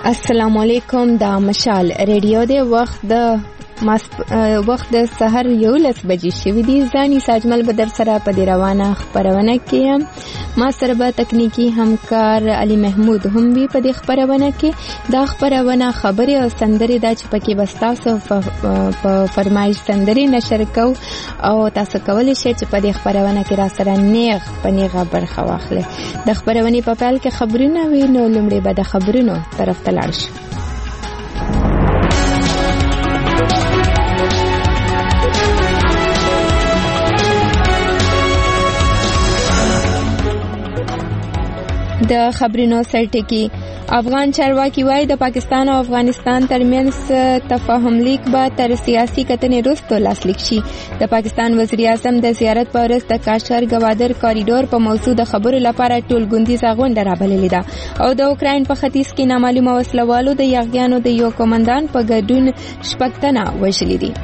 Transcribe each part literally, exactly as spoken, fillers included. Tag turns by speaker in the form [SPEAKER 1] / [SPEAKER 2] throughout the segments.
[SPEAKER 1] السلام علیکم. دا مشال ریډیو دی. وخت د وخت د سحر یولس بجې شوي دي. ځاني ساجمل به در سره په دې روانه خپرونه کې ما سره به تکنیکی همکار علي محمود هم وي په دې خپرونه کې. دا خپرونه خبرې او سندرې دا چې پکې بس تاسو په فرمایش سندرې نشر کوو او تاسو کولی شئ چې په دې خپرونه کې را سره نیغ په نیغه برخه واخلئ. د خپرونې په پیل کې خبرونه وي، نو لومړی به د خبرونو طرف ته لاړ شو. د خبرونو سرټکی افغان چارواکي وايي د پاکستان او افغانستان ترمنځ تفاهم لیک به تر سیاسي کتنې وروسته لاسلیک شي. د پاکستان وزیر اعظم د زیارت په ورځ د کاشر ګوادر کوریډور په موضوع د خبرو لپاره ټول ګوندیزه غونډه رابللې ده او د اوکراین په ختیځ کې نامعلومه وسلوالو د یاغیانو د یو کمانډان په ګډون شپږ تنه وژلي دي.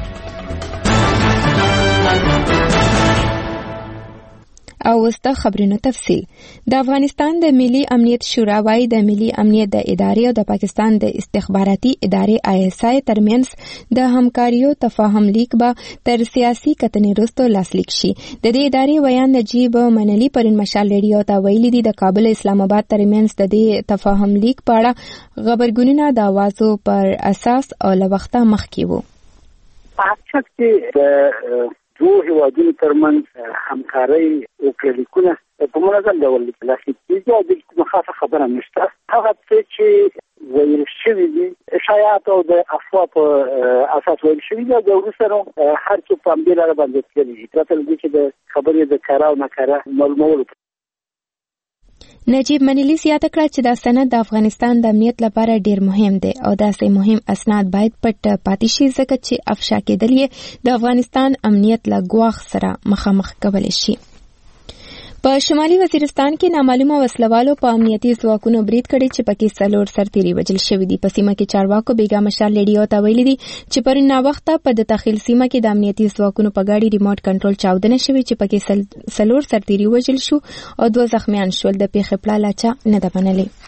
[SPEAKER 1] او وسته خبرونو تفصیل. د افغانستان د ملي امنیت شورا وايي د ملي امنیت د ادارې او د پاکستان د استخباراتي ادارې آی اس آی ترمنځ د همکاریو تفاهم لیک به تر سیاسي کتنې وروسته لاسلیک شي. د دې ادارې ویان نجیب منلی پرون مشال ریډیو ته ویلي دي د کابل اسلام آباد ترمنځ د دې تفاهم لیک په اړه خبرګونونه د اوازو پر اساس او له وخته مخکې وو.
[SPEAKER 2] په دو هیوادونو ترمنځ همکارۍ او کلیکونه په منظم ډول لاسلیک کیږي او د کومه خاصه خبره نشته. هغه څه چې ویل شوي دي اشاعات او د افوا په اساس ویل شوي دي د وروسته هر څه په همدې لاره باندې تللي پرته له دې چې د خبرې د کاره او نکاره معلومولو.
[SPEAKER 1] نجیب منلی زیاته کړه چې دا سند د افغانستان د امنیت لپاره ډیر مهم دی او داسې مهم اسناد باید پټ پاتې شي ځکه چې افشا کېدل یې د افغانستان امنیت له ګواښ سره مخامخ کولی شي. په شمالي وزیرستان کې نامعلومه وسلوالو په امنیتي ځواکونو برید کړی چې پکې څلور سرتیري وژل شوي دي. په سیمه کې چارواکو بیګا مشال ریډیو ته ویلي دي چې پرون ناوخته په د تخیل سیمه کې د امنیتي ځواکونو په ګاډي ریموټ کنټرول چاودنه شوې چې پکې څلور سرتیري وژل شو او دوه زخمیان شول. د پیښې پړه لا چا نه ده منلې.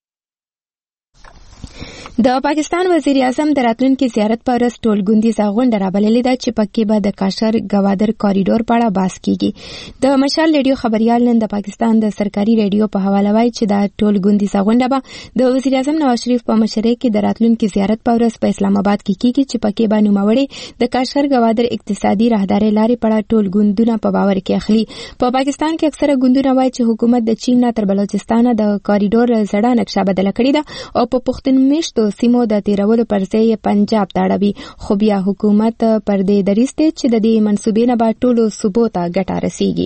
[SPEAKER 1] د پاکستان وزیر اعظم د راتلونکي زیارت په ورځ ټول ګوندیزه غونډه رابللې ده چې پکې به د کاشر ګوادر کوریډور په اړه بحث کیږي. د مشال ریډیو خبريال نن د پاکستان د سرکاري ریډیو په حواله وایي چې د ټول ګوندیزه غونډه به د وزیر اعظم نواز شریف په مشرۍ کې د راتلونکي زیارت په ورځ په اسلام آباد کې کیږي چې پکې به نوموړي د کاشر ګوادر اقتصادي راهداري لارې په اړه ټول ګوندونه په باور کې اخلي. په پاکستان کې اکثره ګوندونه وایي چې حکومت د چین نه تر بلوچستان د کوریډور زړه نقشه بدله کړې ده او په پښتون میشتو سیمو د تیرولو پر ځای پنجاب ته اړوي، خو بیا حکومت پر دې دریځ دی چې د دې منصوبې نه به ټولو صوبو ته ګټه رسیږي.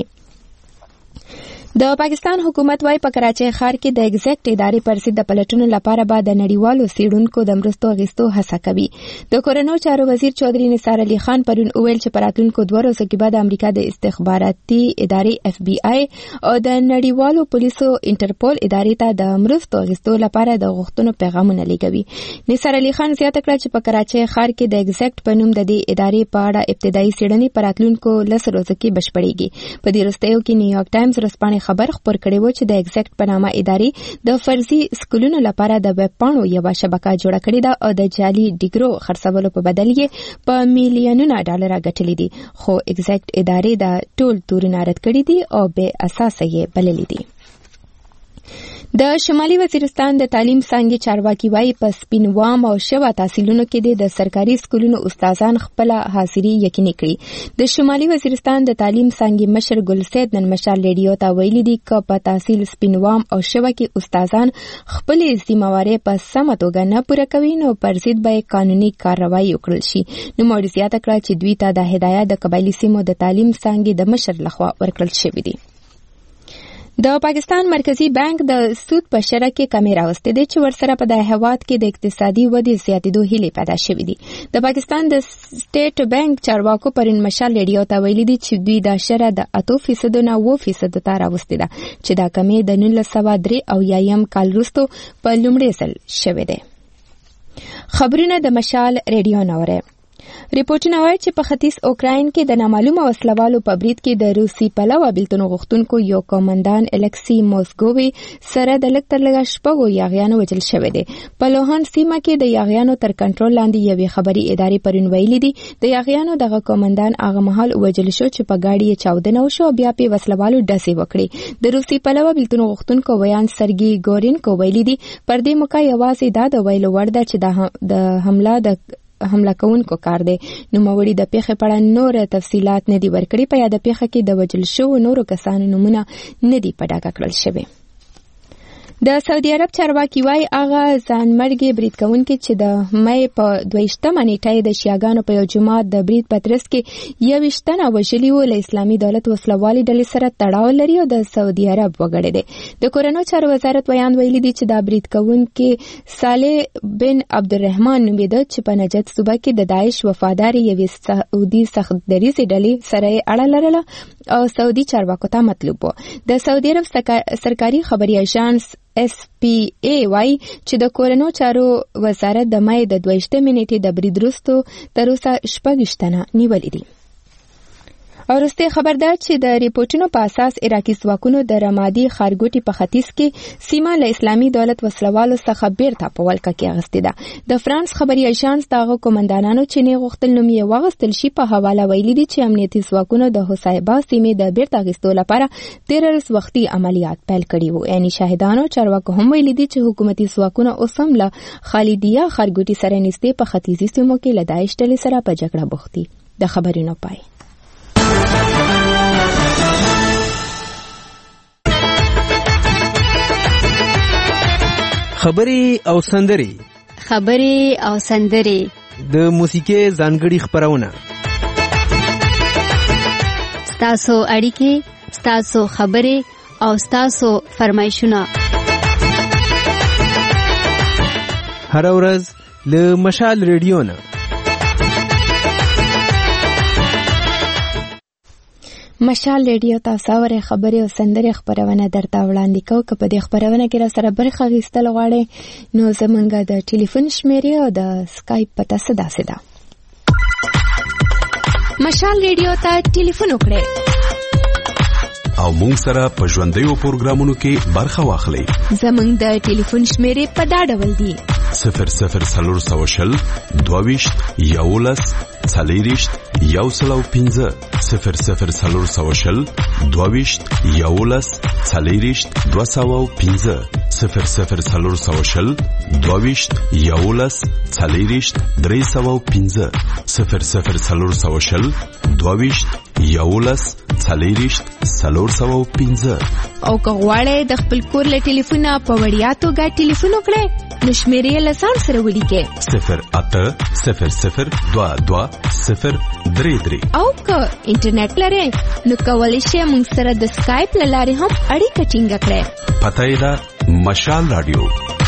[SPEAKER 1] د پاکستان حکومت وايي په کراچۍ ښار کې د ایگزیکټ ادارې پر ضد د پلټنو لپاره به د نړیوالو څېړونکو د مرستو اخیستو هڅه کوي. د کورنیو چارو وزیر چودھری نثار علي خان پرون وویل چې په راتلونکو دوه ورځو کې به د امریکا د استخباراتي ادارې اف بی آی او د نړیوالو پولیسو انټرپول ادارې ته د مرستو اخیستو لپاره د غوښتنو پیغامونه لیږي. نثار علي خان زیاته کړه چې په کراچۍ ښار کې د ایگزیکټ په نوم د دې ادارې په اړه ابتدایي څېړنې په راتلونکو لسو ورځو کې بشپړېږي. په دې وروستیو کې نیویارک ټایمز ورځپاڼې خبر خپور کړی و چې د ایگزیکټ په نامه ادارې د فرضي سکولونو لپاره د ویب پاڼو یوه شبکه جوړه کړې ده او د جعلي ډیګرو خرڅولو په بدل یې په میلیونونه ډالره ګټلي دي، خو ایگزیکټ ادارې د ټول تورونه رد کړي دي او بې اساسه یې بللي دي. د شمالي وزیرستان د تعلیم څانګې چارواکي وايي په سپین وام او شوه تحصیلونو کې د سرکاري سکولونو استادان خپل حاضري یقیني کړي. د شمالي وزیرستان د تعلیم څانګې مشر ګل سید نن مشال ریډیو ته ویلي دي چې په تحصیل سپین وام او شوه کې استادان خپل ذمہواري په سمه توګه نه پوره کوي نو پر ضد به قانوني کارروایي وکړل شي. نو موري زیاته کړه چې دوی ته د هدایت د قبایلی سیمو د تعلیم څانګې د مشر لخوا ورکړل شوی دی. د پاکستان مرکزی بانک د سود په شرح کې کمی راوستې ده چې ورسره په د هیواد کې د اقتصادي ودې زیاتېدو هیلې پیدا شوې دي. د پاکستان د سټیټ بانک چارواکو پرون مشال ریډیو ته ویلي دي چې دوی د شرح د اتو فیصدو نه اووه فیصدو ته راوستې ده چې دا کمی د نولس سوه درې اویایم کال وروسته په لومړي ځل شوې ده. خبرونه د مشال ریډیو نه اورئ. ریپورتونه وايي چې په ختیځ اوکراین کې د نامعلومه وسلوالو په برید کې د روسي پلوه بیلتون غوښتونکو یو قومندان الکسی موسکووي سره د لږ تر لږه شپږو یاغیانو وژل شوی دی. په لوهان سیمه کې د یاغیانو تر کنټرول لاندې یوې خبري ادارې پرون ویلي دي د یاغیانو دغه قومندان هغه مهال وژل شو چې په گاډي یې چاودنه وشو بیا په وسلوالو ډسې وکړي. د روسي پلوه بیلتون غوښتونکو ویان سرګي ګورینکو ویلي دي پر دې موقع یوازې دا د ویلو وړ ده چې د حمله د حمله کوونکو کار دی. نوموړي د پیښې په اړه نور تفصيلات نه دي ورکړي. په یاد پیښه کې د وژل شوو نورو کسانو نومونه نه دي په ډاګه کړل شوي. د سعودي عرب چارواکي وايي هغه ځانمرګي برید کوونکي چې د مې په دویشتمه نیټه د شیعاګانو په یو جماعت د برید په ترڅ کې یوویشت تنه وژلي وو له اسلامي دولت وسلوالي ډلې سره تړاو لري او د سعودي عرب وګړي دي. د کورنیو چارو وزارت ویان ویلي دي چې دا برید کوونکي صالح بن عبدالرحمن نومېده چې په نجد صوبه کې د داعش وفادار یوې سعودي سختدریزې ډلې سره اړه لرله او سعودي چارواکو ته مطلوب وو. د سعودي عرب سرکاري خبري اژانس اس پی ای وايي چې د کورنیو چارو وزارت د مې د دویشتمې نیټې د برید وروسته تر اوسه شپږ تنه نیولي دي. او وروسته خبر ده چې د ریپورتونو په اساس عراقي ځواکونو د رمادي ښارګوټي په ختیځ کې سیمه له اسلامي دولت وسلوالو څخه بیرته په ولکه کې اخیستې ده. د فرانس خبري اژانس دغه قومندانانو چې نه غوښتل نوم یې واغستل شي په حواله ویلي دي چې امنیتي ځواکونو د حسایبا سیمې د بیرته اخیستو لپاره تیره ورځ وختي عملیات پیل کړي وو. یعنی شاهدانو چارواکو هم ویلي دي چې حکومتي ځواکونه اوس هم له خالدیه ښارګوټي سره نږدې په ختیځي سیمو کې له داعش ډلې سره په جګړه بوخت دي. د خبرونو پای.
[SPEAKER 3] خبري او سندري
[SPEAKER 4] خبري او سندري
[SPEAKER 3] د موسیقي ځانګړي خبرونه
[SPEAKER 4] ستاسو اړیکې ستاسو خبري او ستاسو فرمایشونه
[SPEAKER 3] هر ورځ له مشال ریډیو نه.
[SPEAKER 1] مشال ریډیو تاسو اورئ خبري او سندري خبرونه درته وړاندې کوو. که په دې خبرونه کې را سره برخه اخیستل غواړئ نو زمونږ د ټلیفون شمیرې او د سکایپ پته داسې ده. مشال ریډیو ته ټلیفون وکړئ
[SPEAKER 5] او مونږ سره په ژوندیو پروګرامونو کې برخه واخلئ.
[SPEAKER 1] زمونږ د ټلیفون شمیرې په دا ډول دي:
[SPEAKER 5] صفر صفر څلور سوه شل دوهویشت یولس څلېرویشت یو سل او پنځه صفر صفر څلور سوه شل دوهویشت یولس څلېرویشت دوه سوه او پنځه صفر صفر څلور سوه شل دوهویشت یولس څلېرویشت درې سوه او پنځه صفر صفر څلور سوه شل دوهویشت یولس څلېرویشت څلور سوه او پنځه.
[SPEAKER 1] او که غواړئ د خپل کور له ټلیفونه په وړیا توګه ټلیفون وکړئ نو شمیرې له ځان سره ولیکئ:
[SPEAKER 5] صفر اته صفر صفر دوه دوه صفر درې درې.
[SPEAKER 1] او که انټرنیټ لرئ نو کولی شئ موږ سره د سکایپ له لارې هم اړیکه ټینګه کړئ.
[SPEAKER 5] پته یې ده مشال رادیو.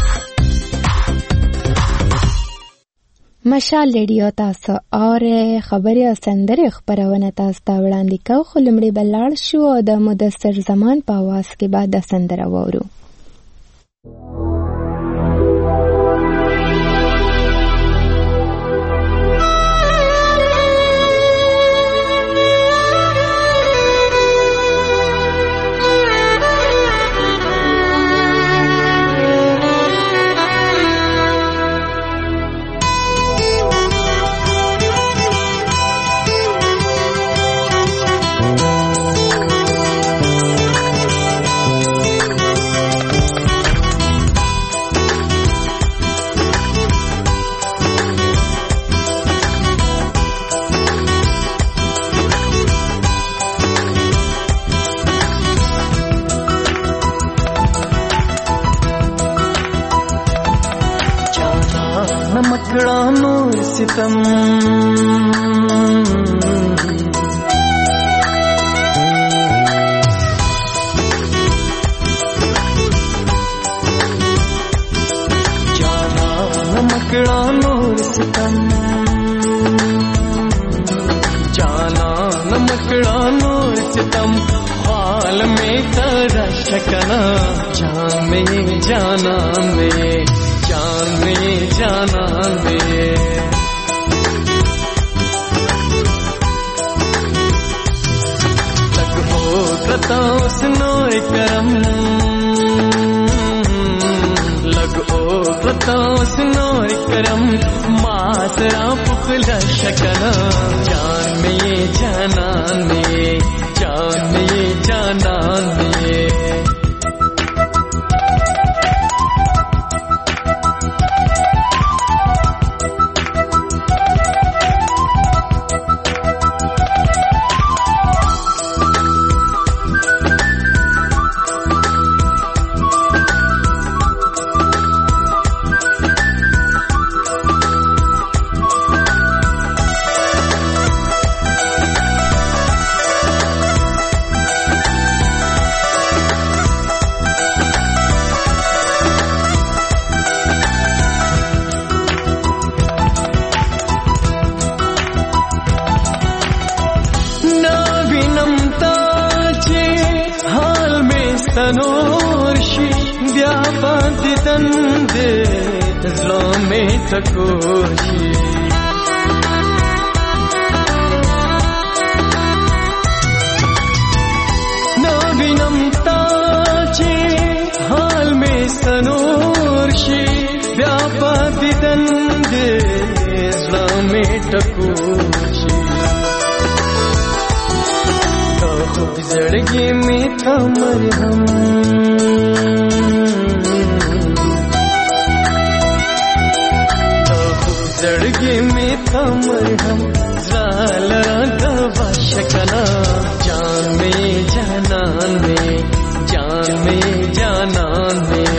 [SPEAKER 1] مشال ریډیو تاسو اورئ خبري او سندري خبرونه تاسو ته وړاندې کوو. خو لومړی به لاړ شو او د مدثر زمان په اواز کې به د سندره واورو.
[SPEAKER 6] ستم جانا نمکڑا نور ستم جانا نمکڑا نور ستم حال میں ترا شکنا جان میں جانا میں جان میں جانا میں تنور شي بیا باندې تندې زړه مې ټکور شي نو وینم تا چې حال مې سنور شي بیا باندې تندې زړه مې ټکور شي خوب زړګي مې ته مرهم خوب زړګي مې ته مرهم زاله دوا شکنا جان مې جانان مې جان مې جانان مې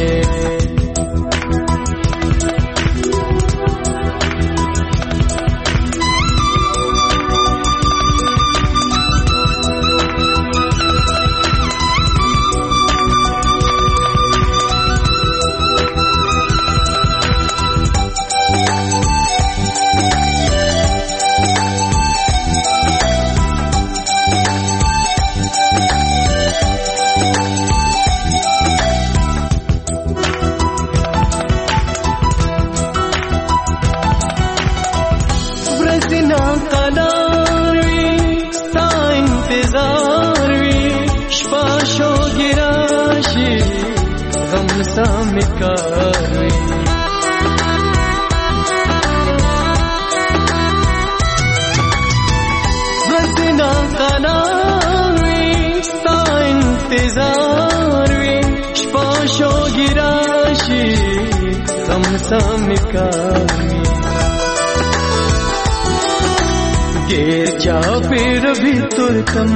[SPEAKER 6] गिर जा फिर भी तुरकम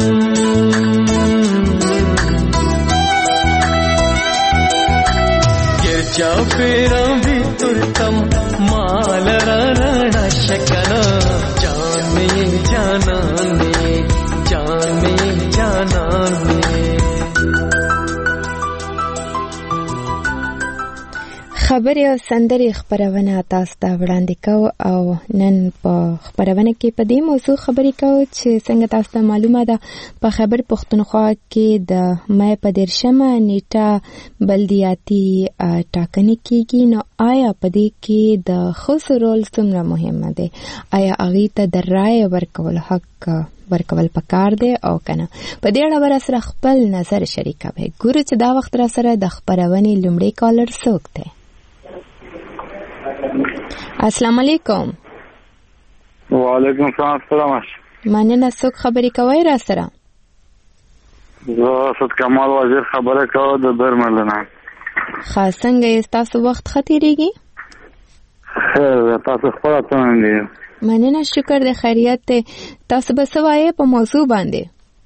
[SPEAKER 6] गिर जा फिर भी तुरकम माल राणा शकना जान में जाना में जान में जाना में
[SPEAKER 1] خبرې او سندرې خبرونه تاسو ته وړاندې کوو او نن په خبرونه کې په دې موضوع خبرې کوو چې څنګه تاسو ته معلومه ده په خیبر پښتونخوا کې د مې په دیرشمه نیټه بلدیاتي ټاکنې کېږي نو آیا په دې کې د ښځو رول څومره مهمه دی آیا هغې ته د رایې ورکولو حق ورکول پکار دی او کنه په دې اړه ور سره خپل نظر شریکوي ګورو چې دا وخت را سره د خبرونې لومړی کالر څوک دی السلام علیکم
[SPEAKER 7] وعلیکم السلام
[SPEAKER 1] مننه څوک خبرې کوي را سره
[SPEAKER 7] زه صد کمال وزیر خبره کوم د برملنه
[SPEAKER 1] خاص څنګه یې تاسو وخت ختیریږي
[SPEAKER 7] خیر تاسو خپل څنګه
[SPEAKER 1] مننه شکر د خیریت ته تاسو به سوایې په موضوع باندې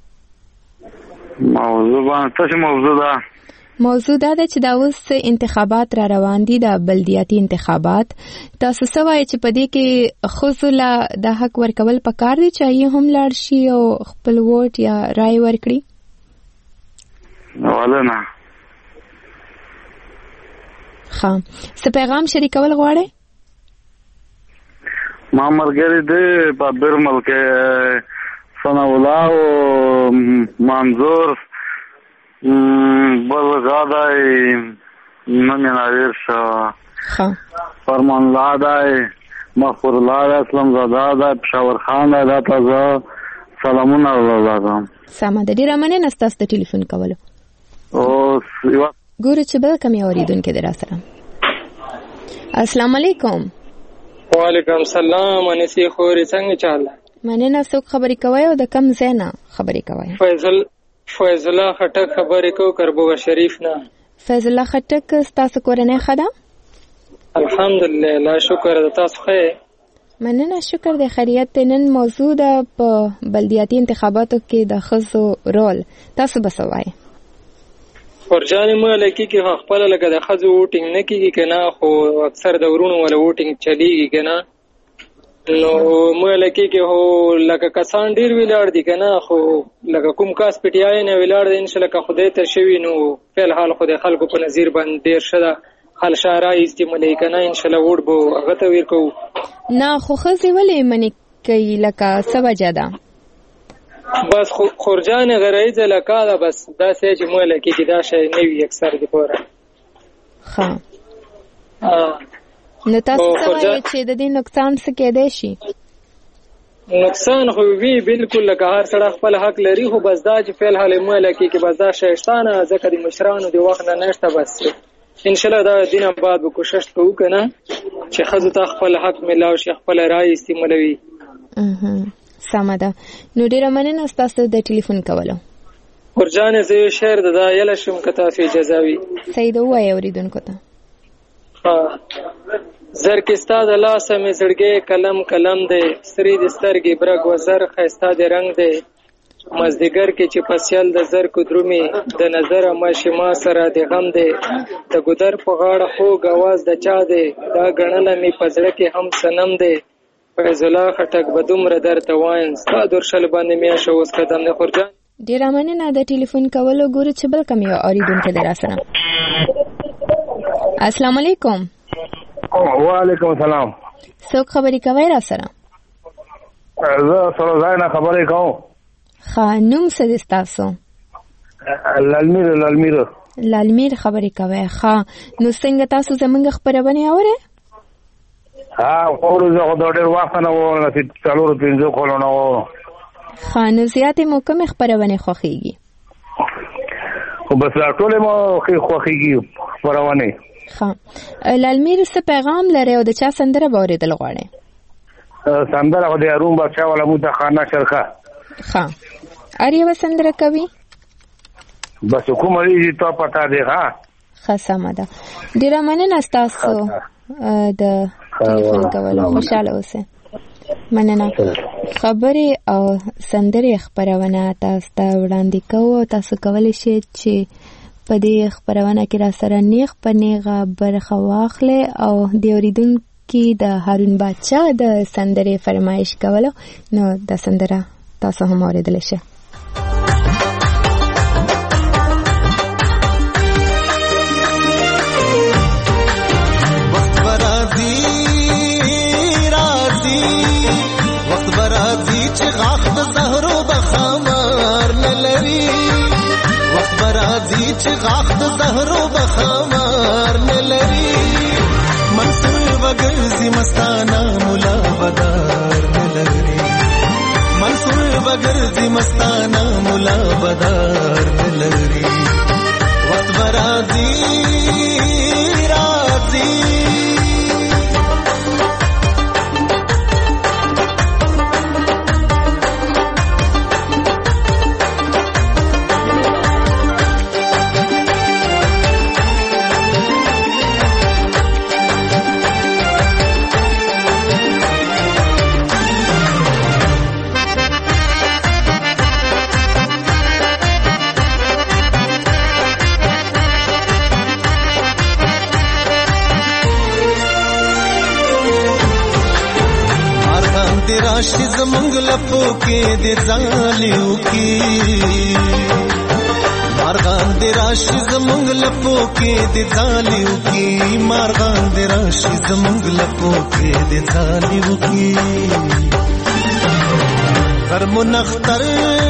[SPEAKER 7] موضوع باندې څه موضوع ده
[SPEAKER 1] موضوع دا ده چې دا اوس انتخابات را روان دي د بلدیاتي انتخابات تاسو سوایې چې په دې کې ښځو له د حق ورکول پکار دي چې یې هم لاړ شي او خپل ووټ یا رای ورکړي
[SPEAKER 7] ولنه
[SPEAKER 1] ښه څه پیغام شریکول غواړئ
[SPEAKER 7] ما مرګري دې په برمل کې ثنا الله او منظور بلغادای نمیناویر شا فرمان لادای مغفور لادای اسلام زادای پشاور خان دای تازا سلامون الله دادم
[SPEAKER 1] ساما د ډیره مننه ستاسو د ټلیفون کولو
[SPEAKER 7] او
[SPEAKER 1] ګوره چې بل کم یو اوریدونکو دی را سره السلام علیکم
[SPEAKER 8] وعلیکم السلام انسی خوري څنګه چاله
[SPEAKER 1] مننه څوک خبرې کوي او د کم ځای نه خبرې کوي
[SPEAKER 8] فیصل فیض الله خټک خبرې کو کربوغه شریف نه
[SPEAKER 1] فیض الله خټک تاسو کورنۍ خدا
[SPEAKER 8] الحمدلله لا شکر تاسو خیر
[SPEAKER 1] مننه شکر د خیریت نن موضوع ده په بلدیاتي انتخاباتو کې د ښځو رول تاسو بسوای
[SPEAKER 8] ورجان ملکی کې خپل لګه د ښځو ووټینګ نه کیږي کنه خو اکثر د ورونو ولا ووټینګ چلیږي کنه نو ملکی کې هو لکه کسان ډیر ویلار دي کنه خو لکه کوم کاس پټیای نه ویلار دي ان شاء الله خدای تر شوی نو په حال خدای خلکو په نظر باندې ډیر شته خل شارای استعمالي کنه ان شاء الله ووټ بو هغه ته ورکو
[SPEAKER 1] نه خو خزي ولې منی کوي لکه سبا جدا
[SPEAKER 8] بس خورجان غرایز لکه دا بس دا سې چې مولا کې کې دا شی نه وي اکثر د پوره
[SPEAKER 1] ها نو تاسو څه وایي چې د دې نقصان څه کېدای شي؟
[SPEAKER 8] نقصان خو وی بالکل لکه هر سړی خپل حق لري، خو بس دا چې فعل حال مولا کې کې بس دا شیشتانه ځکه د مشرانو د وخت نه نشته. بس ان شاء الله دا دینه بعد به کوشش کوو کنه چې خزو ته خپل حق ملاو شي، خپل رائے استعمالوي.
[SPEAKER 1] اها سمه ده. نو ډیره مننه تاسو د ټلیفون کولو.
[SPEAKER 8] ورجانه زه شعر د دایله شم کته فی جزاوی
[SPEAKER 1] سید وای اوریدونکو ته.
[SPEAKER 8] ها زر کستا د لاس مې زړګي قلم قلم دی، سری د سترګې برګ وزر خيستا د رنگ دی، مزدګر کې چې پسیل د زر کو درومي د نظر ما شما سره د غم دی، د ګدر په غاړه خو غواز د چا دی، دا غنل می پزړه کې هم سنم دی، فیض الله خټک بدوم را درته وایم ستا درشل باندې میا شو اوس قدم نه خورجان.
[SPEAKER 1] ډیر مننه د ټلیفون کولو. ګورو چې بل کوم یو اوریدونکو دراسره. السلام علیکم.
[SPEAKER 9] وعلیکم السلام.
[SPEAKER 1] څوک خبرې کوي را سره؟
[SPEAKER 9] زه سره زاینه خبرې کوم.
[SPEAKER 1] ښه نوم څه دی ستاسو؟
[SPEAKER 9] لالمیر. لالمیر
[SPEAKER 1] لالمیر خبرې کوي. ښه نو څنګه تاسو زمونږ خبرونه اورئ؟
[SPEAKER 9] ها اورو زه خو ډېر وخت نه وم چې څلور پنځه کلونه وم.
[SPEAKER 1] ښه نو زیاتې مو کومې خبرونه خوښېږي؟
[SPEAKER 9] خو بس ټولې مو خوښېږي خبرونه.
[SPEAKER 1] ښه لالمیر څه پیغام لري او د چا سندره به اورېدل غواړئ؟
[SPEAKER 9] سندره خو د اروم بادشاه والا مو د خانه شرخه.
[SPEAKER 1] ښه هر یوه سندره کوي؟
[SPEAKER 9] بس کومه ویږي ته پته دی. ښه
[SPEAKER 1] ښه سمه ده. ډېره مننه ستاسو د ټلیفون کولو. خوشحاله اوسئ. مننه. خبرې او سندرې خپرونه تاسو ته وړاندې کوو. تاسو کولی شئ چې په دې خپرونه کې را سره نیغ په نیغه برخه واخلئ او د اورېدونکي د هارون بادشاه د سندرې فرمایش کولو نو د سندره تاسو هم اورېدلی شئ.
[SPEAKER 6] چې غاخ د زهرو بخمار نه لري، منصور وګرځي مستانه مولا بدار نه لري، منصور وګرځي مستانه مولا بدار نه لري، وخت برازي راځي راشي زمونږ لپو کې د ځالیو کې، مارغان د راشي زمونږ لپو کې د ځالیو کې، مارغان د راشي زمونږ لپو کې د ځالیو کې، غرمو نختر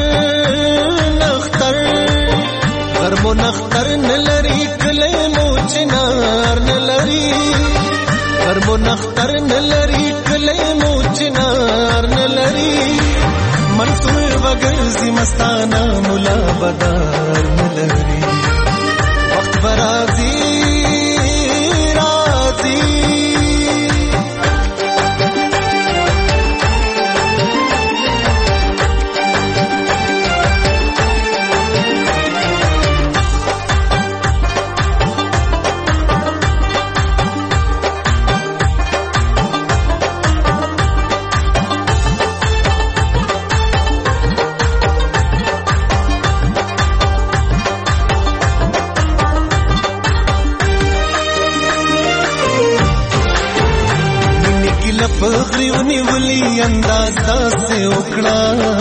[SPEAKER 6] نختر غرمو نختر نلري کلی مو چنار نلري، غرمو نختر نلري کلی مو چنار نلري، منصور وګرځي مستانه مولا بدار نلري، وخت برازي راځي پغریونی ولی انداز داسې وکړه،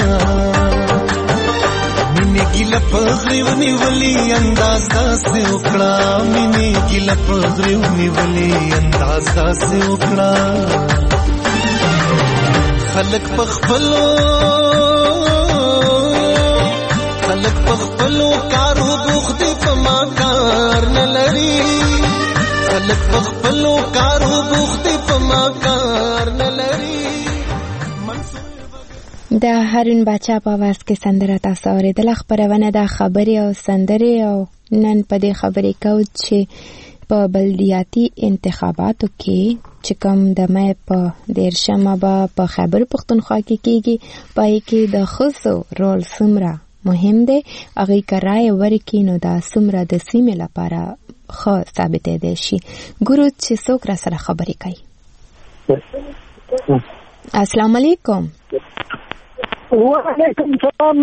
[SPEAKER 6] مینې ګیله پغریونی ولی انداز داسې وکړه، مینې ګیله پغریونی ولی انداز داسې وکړه، خلک په خپلو خلک په خپلو کارو بوخت دي په ما کار نه لري خلک په خپلو کارو بوخت دي په ما کار نه لري.
[SPEAKER 1] د هارون باچا په आवाज کې سندره تاسو اورېدله. خپرونه د خبرې او سندرې او نن په دې خبرې کوو چې په بلدیاتي انتخاباتو کې چې کوم د مې په دیرشمه به په خیبر پښتونخوا کې کېږي پای کې د ښځو رول څومره مهم دی هغې که رایې ورکړي نو دا څومره د سیمې لپاره ښه ثابتېدی شي. ګورو چې څوک را سره خبرې کوي. السلام علیکم.
[SPEAKER 10] وعلیکم سلام.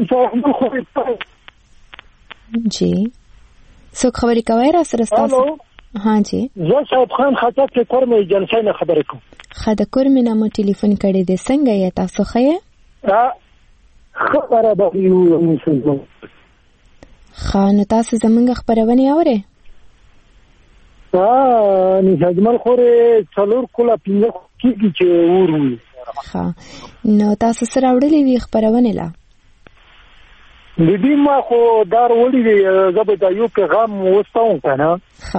[SPEAKER 1] جی څوک خبرې کوي را سره ستاسو؟ ها جی
[SPEAKER 10] زه صاحب خان خطا کې کورمې جلسې نه خبرې کوم.
[SPEAKER 1] ښه د کورمې نه مو ټلیفون کړی دی. څنګه یې تاسو ښه یې؟
[SPEAKER 10] خبره به یو
[SPEAKER 1] ښه نو تاسو زموږ خپرونې اورئ؟
[SPEAKER 10] نشه اجمل خورې څلور کله پنځه کېږي چې اور وي.
[SPEAKER 1] ښه نو تاسو سره وړلې وي خپرونې لا؟
[SPEAKER 10] د دې ما خو دار وړي دی. زه به دا یو پیغام وستاوم که نه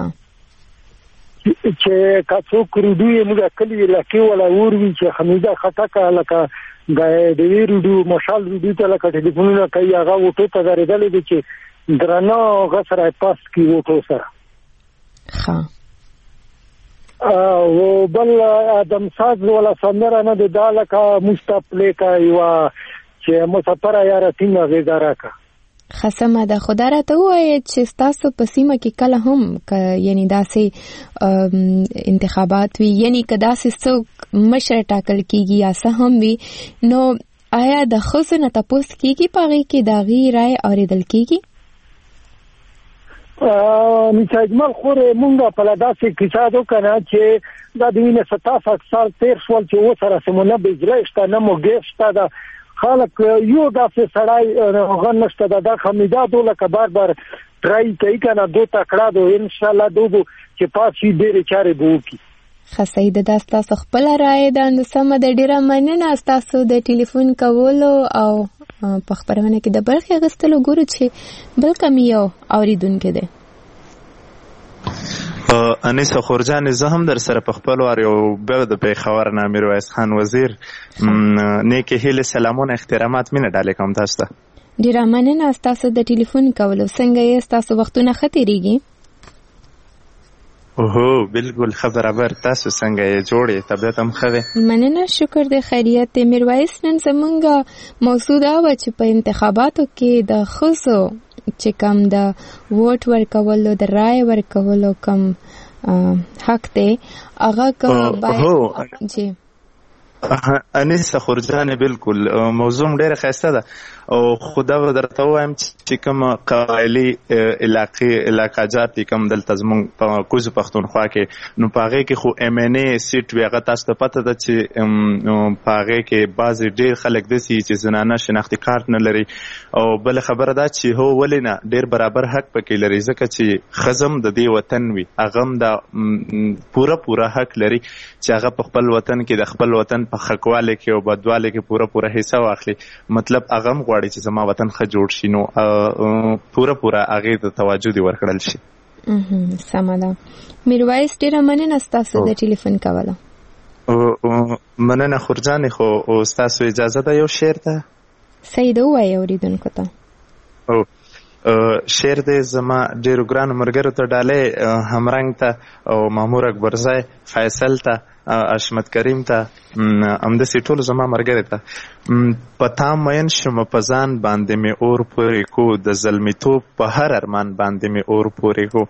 [SPEAKER 10] چې که څوک روډو یې موږ کلي علاقې والا اور وي چې حمیده خټکه لکه د دې روډو مشال روډو ته لکه ټلیفونونه کوي هغه اوټو ته درېدلی دی چې درانه هغه سره پاس کړي اوټو سره.
[SPEAKER 1] ښه
[SPEAKER 10] او بل ادمساز والا سندره نه دی دا لکه مستپلې کا یوه چې مسافره یاره ټینګه غېږه راکړه.
[SPEAKER 1] ښه سمه ده. خو دا راته ووایه چې ستاسو په سیمه کې کله هم که یعنې داسې انتخابات وي یعنې که داسې څوک مشر ټاکل کېږي یا څه هم وي نو آیا د ښځو نه تپوس کېږي په هغې کې د هغې رایې اورېدل کېږي؟
[SPEAKER 10] نشه اجمل خورې مونږ په له داسې کیسه ده که نه چې دا د وینې ستاسو سال تېر شول چې اوس رسم نه بجلی شته نه مو ګیس شته ده خلک یو داسې سړی هغه نشته ده. دا حمیده دو لکه بار بار ټرای کوي که نه دو تکړه دو انشاءالله دو به چې پاس شي ډېرې چارې به وکړي.
[SPEAKER 1] ښه صحیح ده. دا ستاسو خپله رایې ده نو سمه ده. ډېره مننه ستاسو د ټلیفون کولو او په خپرونه کې د برخې اخیستلو. ګورو چې بل کوم یو اورېدونکی دی.
[SPEAKER 11] انیسه خورجانې زه هم در سره په خپل وار یو بیا د پېښور نه میرویس خان وزیر نیکې هیلې سلامونه احترامات مینه ډالې کوم تاسو ته.
[SPEAKER 1] ډېره مننه ستاسو د ټلیفون کولو. څنګه یې ستاسو وختونه ښه تېرېږي؟
[SPEAKER 11] اوهو بالکل ښه برابر. تاسو څنګه یې جوړ یې طبیعت هم ښه دی؟ مننه
[SPEAKER 1] شکر دی خیریت دی. میرویس نن زمونږ موضوع دا وه چې په انتخاباتو کې د ښځو چې کم د ووټ ورکولو د رایې ورکولو کم حق دی هغه که باید جی
[SPEAKER 11] انیسه خورجانې بالکل موضوع ډېره ښایسته ده او خو دا به درته ووایم چې کوم قبایلي علاقې علاقه دي کوم دلته زموږ په کوزو پښتونخوا کې نو په هغې کې خو ایم این اے سیټ وي هغه تاسو ته پته ده چې په هغې کې بعضې ډېر خلک داسې چې زنانه شناختي کارت نه لري او بله خبره ده چې هو ولې نه ډېر برابر حق پکې لري ځکه چې ښځه هم د دې وطن وي هغه هم دا پوره پوره حق لري چې هغه په خپل وطن کې د خپل وطن په خکواله کې او بدواله کې پوره پوره حصہ واخلي. مطلب هغه هم غواړي چې زما وطن ښه جوړ شي نو پوره پوره هغې ته توجه دې ورکړل شي.
[SPEAKER 1] سمه ده. میرویس ډېره مننه ستاسو د ټلیفون کولو.
[SPEAKER 11] مننه خورجانې خو ستاسو اجازه ده یو شعر ده؟
[SPEAKER 1] صحیح ده ووایه اورېدونکو ته.
[SPEAKER 11] شعر دی زما ډېرو ګرانو ملګرو ته ډالۍ همرنګ ته او مامور اکبرزی فیصل ته اشمت کریم ته همداسې ټولو زما ملګري ته په تا مین شم په ځان باندې مې اور پورې کو د زلمیتوب په هر ارمان باندې مې اور پورې کو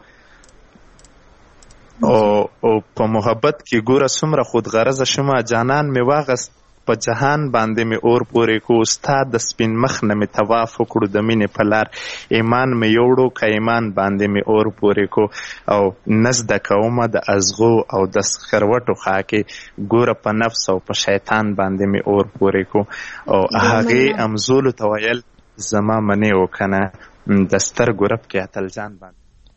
[SPEAKER 11] او په محبت کې ګوره څومره خود غرضه شمه جانان مې واغست په جهان باندې مې اور پورې کو ستا د سپین مخ نه مې طواف وکړو د مینې په لار ایمان مې یوړو که ایمان باندې مې اور پورې کو او نه زده کومه د ازغو او د سکروټو خاکې ګوره په نفس او په شیطان باندې مې اور پورې کو او هغې امزولو ته ویل زما منې وکنه د سترګو رب کې اتل جان باندې.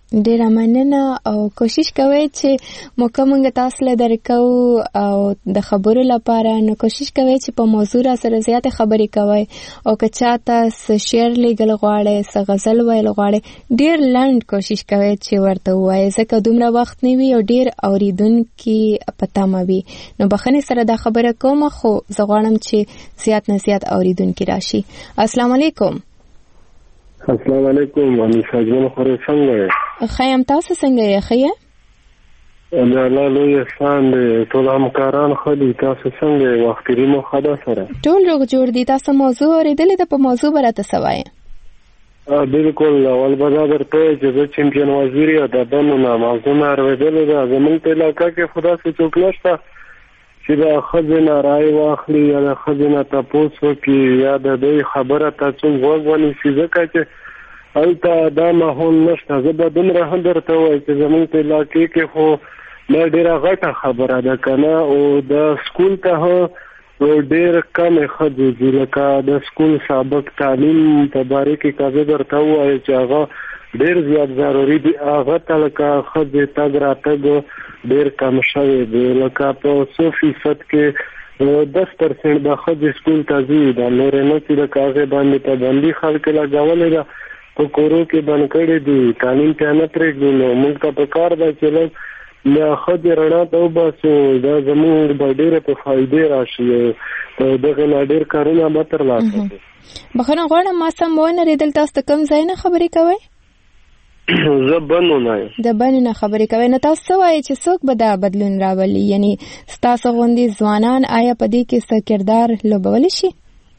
[SPEAKER 1] ډیره مننه او کوشش کوئ چې موقع مونږ تاسو له درکو او د خبرو لپاره، نو کوشش کوئ چې په موضوع را سره زیات خبرې کوئ او که چاته څه شعر لیږل غواړئ، څه غزل ویل غواړئ، ډیر لنډ کوشش کوئ چې ورته ووایئ، ځکه دومره وخت نه وي او ډیر اوریدونکي په تمه وي. نو بخښنې سره دا خبره کوم، خو زه غواړم چې زیات نه زیات اوریدونکي راشي. السلام علیکم.
[SPEAKER 12] السلام علیکم. انیس اجمل خورې څنګه یې؟
[SPEAKER 1] خیم، تاسو څنګه یې؟ ښه یې؟
[SPEAKER 12] الله لوی احسان دی. ټول همکاران ښه دي، تاسو څنګه یې؟ وختري مو ښه ده سره؟
[SPEAKER 1] ټول روغ جوړ دي. تاسو موضوع اورېدلې ده؟ په موضوع به راته څه وایې؟
[SPEAKER 12] بالکل. اول به دا درته وایي چې زه چمپین وزیر یا د بنو نه موضوعونه اورېدلې ده. زموږ په علاقه کې خو داسې څوک نشته چې د ښځې نه رایې واخلي یا د ښځې نه تپوس وکړي یا د دوی خبره ته څوک غوږ ونیسي، ځکه چې هلته دا ماحول نشته. زه به دومره هم درته وایي چې زموږ په علاقې کې خو دا ډېره غټه خبره ده که نه، او د سکول ته هم ډېر کمې ښځې ځي. لکه د سکول سابق تعلیم په باره کې که زه درته ووایي چې هغه ډېر زیات ضروري دي، هغه ته لکه ښځې تګ راتګ ډېر کم شوی دی. لکه په څو فیصد کې دس پرسنټ به ښځې سکول ته ځي، دا نورې نه چې لکه هغې باندې پابندي خلک لګولې ده، په کورو کې بند کړي دي، تعلیم ته نه پرېږدي. نو موږ ته پکار ده چې لږ له ښځې رڼا ته وباسو، دا زموږ به ډېره په فایدې راشي او دغې نه ډېر کارونه به ترلاسه کړي.
[SPEAKER 1] بخښنه غواړم، ما سم ونه اورېدل. تاسو د کوم ځای نه خبرې کوئ؟
[SPEAKER 12] زه بنو نه یم.
[SPEAKER 1] د بنو نه خبرې کوئ. نو تاسو څه وایئ چې څوک به دا بدلون راولي؟ یعنی ستاسو غوندې ځوانان آیا په دې کې څه کردار لوبولی شي؟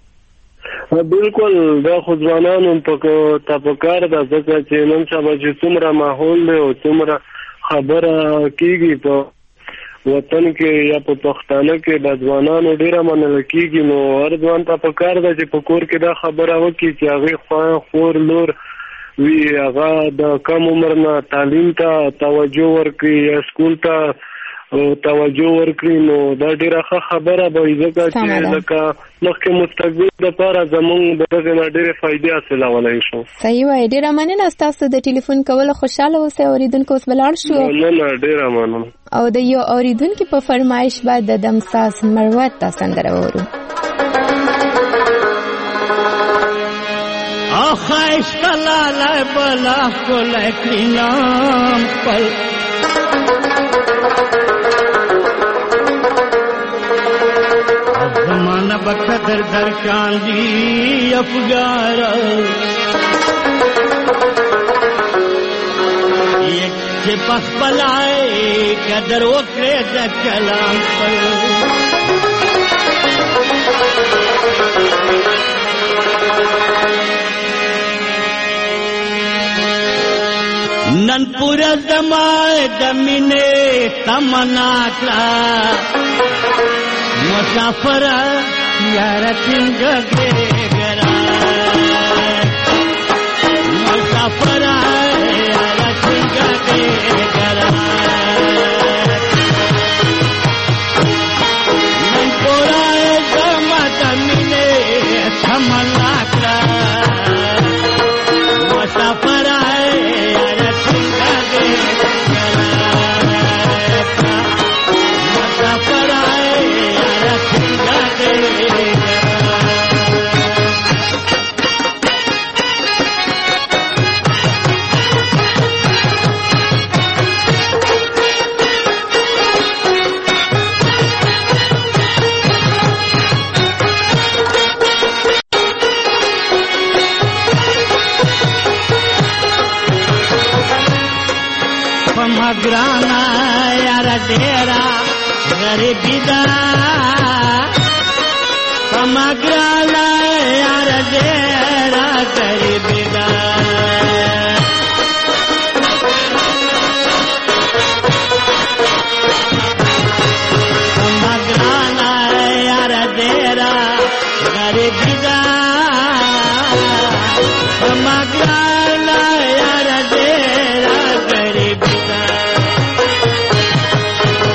[SPEAKER 12] بالکل. دا خو ځوانانو ته پکار ده، ځکه چې نن سبا چې څومره ماحول دی او څومره خبره کېږي په وطن کې یا په پښتانه کې د ځوانانو ډېره منل کېږي، نو هر ځوان ته پکار ده چې په کور کې دا خبره وکړي چې هغې خوا خور لور وي، هغه د کم عمر نه تعلیم ته توجه ورکړي یا سکول ته توجه ورکړي. نو دا ډېره ښه خبره به وي، ځکه چې لکه مخکې مستقبل دپاره زموږ د دغې نه ډېرې فایدې حاصلولی شو.
[SPEAKER 1] صحیح وایي. ډېره مننه ستاسو د ټلیفون کولو. خوشحاله اوسئ. اورېدونکو اوس به لاړ شو.
[SPEAKER 12] مننه، ډېره مننه.
[SPEAKER 1] او د یو اورېدونکي په فرمایش باید د دمساز مروت ته سندره واورو.
[SPEAKER 13] آخایش کلالای بلا کلای کلینام پل زمانہ بقدر در شاندی افگارا یک چپخ بلائے قدر وکرے دا کلام پر نن پورا زمائے دمینے تمنا کلا مسافر یار سنگ گرا مسافر یار سنگ گرا من پورا زما دمینے تمنا کلا مسافر یار سنگ گرا مسافر graana yara dera garibi da pamagrana yara dera garibi da pamagrana yara dera garibi da pamagrana yara dera garibi da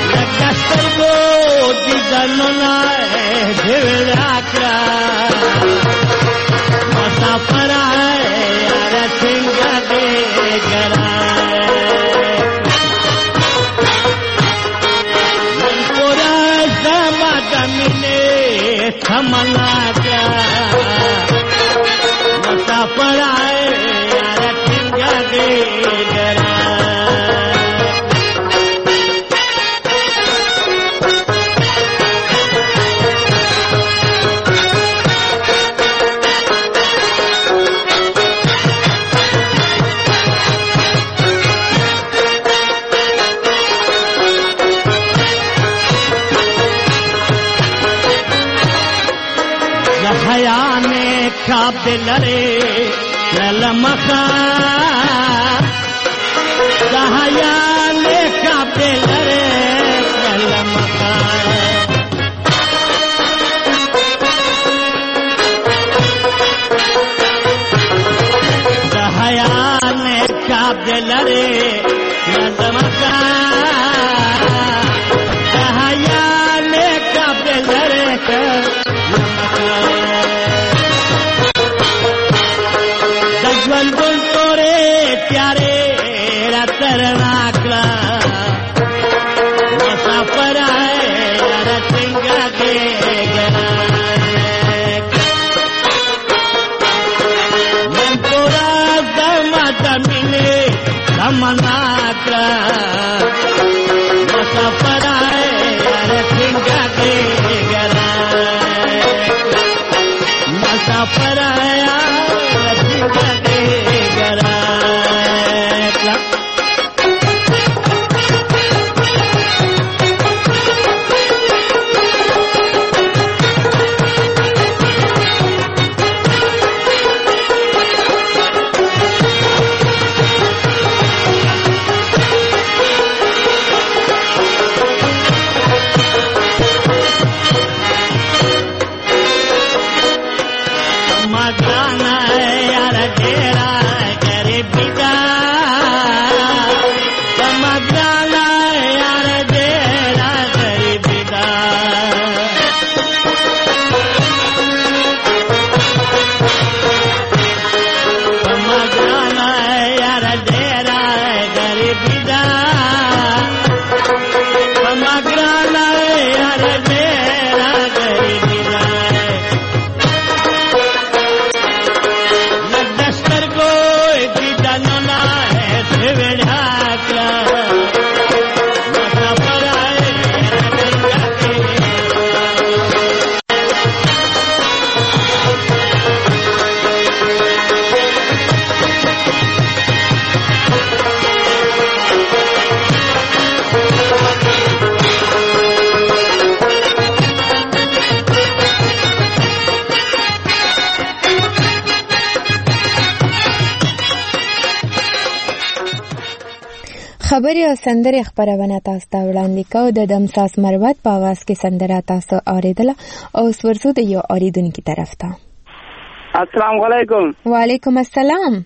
[SPEAKER 13] Nona, کاب دلره للمخا دهیان کاب دلره للمخا دهیان کاب دلره للمخا دهیان کاب دلره دجوان گل تورے پیارے رترنا کلا مسافر آئے رتنگا کے گرا من پورا دمت ملے دمنا کلا مسافر آئے رتنگا کے گرا مسافر آیا رتنگا کے گرا
[SPEAKER 1] خبري او سندري خبرونه تاسو ته وړاندې کوو د دمساس مروت په आवाज کې سندره تاسو اوریدله او ورسو د یو اوریدونکو طرف ته.
[SPEAKER 14] السلام علیکم.
[SPEAKER 1] وعلیکم السلام.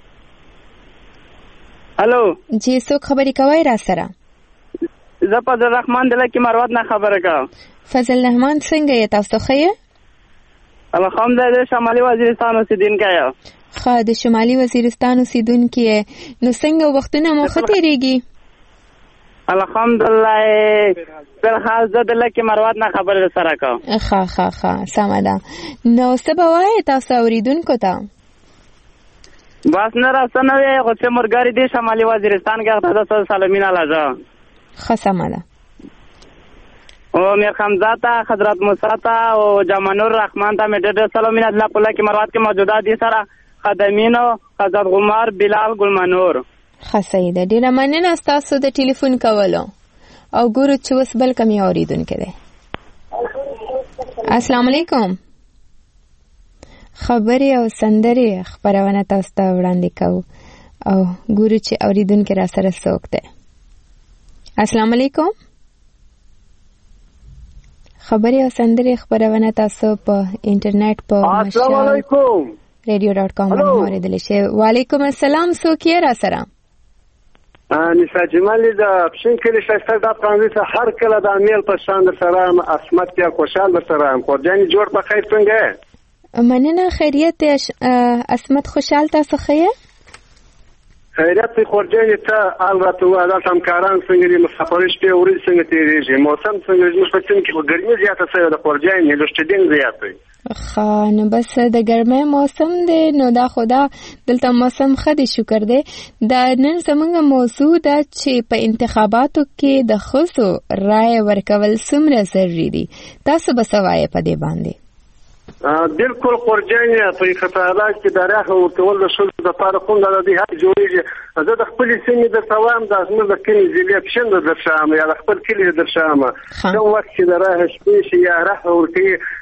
[SPEAKER 14] هلو
[SPEAKER 1] جی څوک خبري کوي را سره؟
[SPEAKER 14] زه فضل الرحمن د لکه مروت نه خبره کوم.
[SPEAKER 1] فضل الرحمن څنګه یې تاسو خیر؟
[SPEAKER 14] الحمدلله شمالي وزیرستان اوسیدونکی یم.
[SPEAKER 1] خا د شمالي وزیرستان اوسیدونکي نو څنګه وختونه مو ختیریږي؟
[SPEAKER 14] الحمدلله بل حال زه د لکه مروت نه خبره سره کوم.
[SPEAKER 1] خا خا خا سمه ده. نو څه به وایې تاسو اوریدونکو ته؟
[SPEAKER 14] بس نه راسنه وی خو چې مرګاری دی شمالي وزیرستان کې تاسو سلامین علیزه.
[SPEAKER 1] خا سمه ده.
[SPEAKER 14] او میر حمزه ته حضرت موسی ته او جمانور رحمان ته مې ډېر سلامین الله په لکه مروت کې موجوده دي سره خدمینو حضرت غمار بلال ګلمنور.
[SPEAKER 1] خسې ده ډیره مننه تاسو د ټلیفون کولو او ګورو چې وس بل کم اوریدونکو دی. السلام علیکم. خبري او سندري خبرونه تاسو ته وړاندې کوو او ګورو چې اوریدونکو را سره څوک دی. السلام علیکم. خبري او سندري خبرونه تاسو په انټرنیټ په
[SPEAKER 15] السلام علیکم
[SPEAKER 1] ریډیو ډاٹ کام باندې اوریدل شي. وعلیکم السلام. څوک یې را سره؟
[SPEAKER 15] نسا جمالي د پښین کلی شایسته د افغانستان څخه هر کله د امیل په شان سره اسمت یا خوشحال سره کورجانی جوړ په خیر څنګه؟
[SPEAKER 1] مننه خیریت اسمت خوشحال تاسو خیر؟
[SPEAKER 15] خیریت خورجانی ته البته وادات همکاران څنګه دي مسافرش په ورځ څنګه تیریږي موسم څنګه دي په څنګه کې ګرمي زیاته شوی د خورجانی لوشتدین زیاته
[SPEAKER 1] خان بس د ګرمه موسم دی نو دا خدا دلته موسم خدي شکر دی. دا نن زمونږ موضوع ده چې په انتخاباتو کې د خصو رائے ورکول څومره ضروري دي. تاسو به څه وایې په دې باندې؟
[SPEAKER 15] بالکل خورجانی په خطرات کې دغه ورکول د شول د لپاره کوم د دې هڅه جوړیږي. زه د خپل سیمې د توام د ازمه د کلی ضلع پښین د درشامه یا د خپل کلی د درشامه کوم وخت چې دغه شپې شي یا راه ورته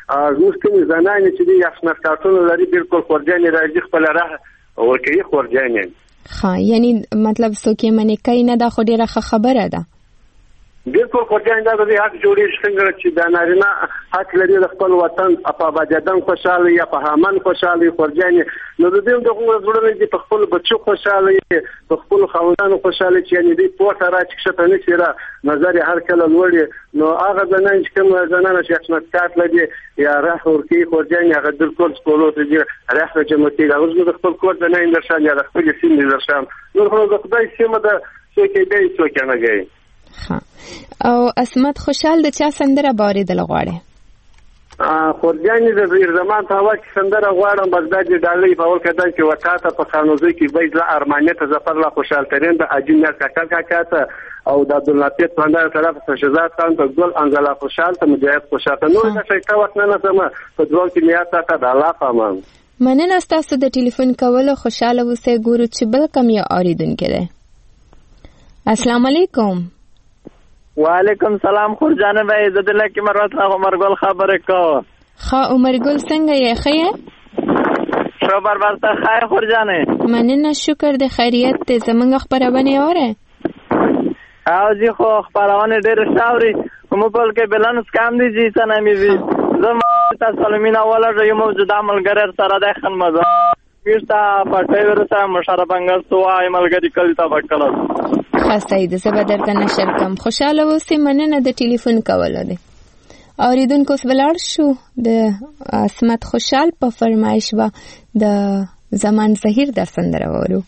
[SPEAKER 15] زموږ کومې زنانې چې دي یا شناخت کارتونه لري بالکل خورجانې راځي خپله راه ورکوي خورجانې.
[SPEAKER 1] ښه یعنی مطلب څوک یې منې کوي نه دا خو ډېره ښه خبره ده.
[SPEAKER 15] بالکل خورجانې دا د دې حق جوړېږي څنګه چې د نارینه حق لري د خپل وطن په آبادیدن خوشحاله یا په هامن خوشحاله وي خورجانې. نو د دې دغه زړونه دي په خپلو بچو خوشحاله وي په خپلو خاوندانو خوشحاله چې یعنې دوی پورته را چې کښته نه شي را نظر یې هر کله لوړ وي. نو هغه زنان چې کوم زنانه چې شناخت لري یا راه ورکوي خورجانې هغه بالکل سپولو ته ځي راه ته جمع کېږي. هغه زموږ د خپل کور زنانې در شام یا د خپلې سیمې در شام نور خو د خدای سیمه ده څوک یې دی څوک یې نه کوي.
[SPEAKER 1] او اسمت خوشحال د چا سندره به اورېدل غواړې؟
[SPEAKER 15] خورجانې د زیر زمان په هوا کې سندره غواړم بغداد ډالۍ په اول قدم کې وتا ته په خانوزۍ کې بیت له ارمانیه ته ظفر له خوشحال ترین د اجین نه کاکا کاکا ته او د عبداللطیف پاندار طرف ته شهزاد خان ته ګل انزلا خوشحال ته مجاهد خوشحال ته نور د شیطه وخت نه سم په دوه کې میات ته د الله پامان.
[SPEAKER 1] مننه ستاسو د ټلیفون کولو خوشاله اوسئ. ګورو چې بل کم یې اوریدونکي دی. السلام علیکم.
[SPEAKER 16] وعلیکم سلام خورجانه بھائی عزت الله کی مروت لا عمر گل خبر کو
[SPEAKER 1] خا عمر گل څنګه یې خیر
[SPEAKER 16] شو بربرته خیر خورجانه
[SPEAKER 1] مننه شکر د خیریت ته زمونږ خبرونه اوره
[SPEAKER 16] او جی خو خبرونه ډېر شاوري کوم په کې بلانس کام دي چې څنګه مې وي زما تاسو سلمینا ولا جو موجوده عملګر سره د خن مزه پیستا پټي ورته مشرف انګل سو عملګری کلی تا وکړه
[SPEAKER 1] خاصه د زبردر ته نشر کم خوشاله اوسې. مننه د ټلیفون کولو دی. اوریدونکو اوس ولاړ شو د اسمت خوشحال په فرمایش و د زمان زهیر د سندره وورو.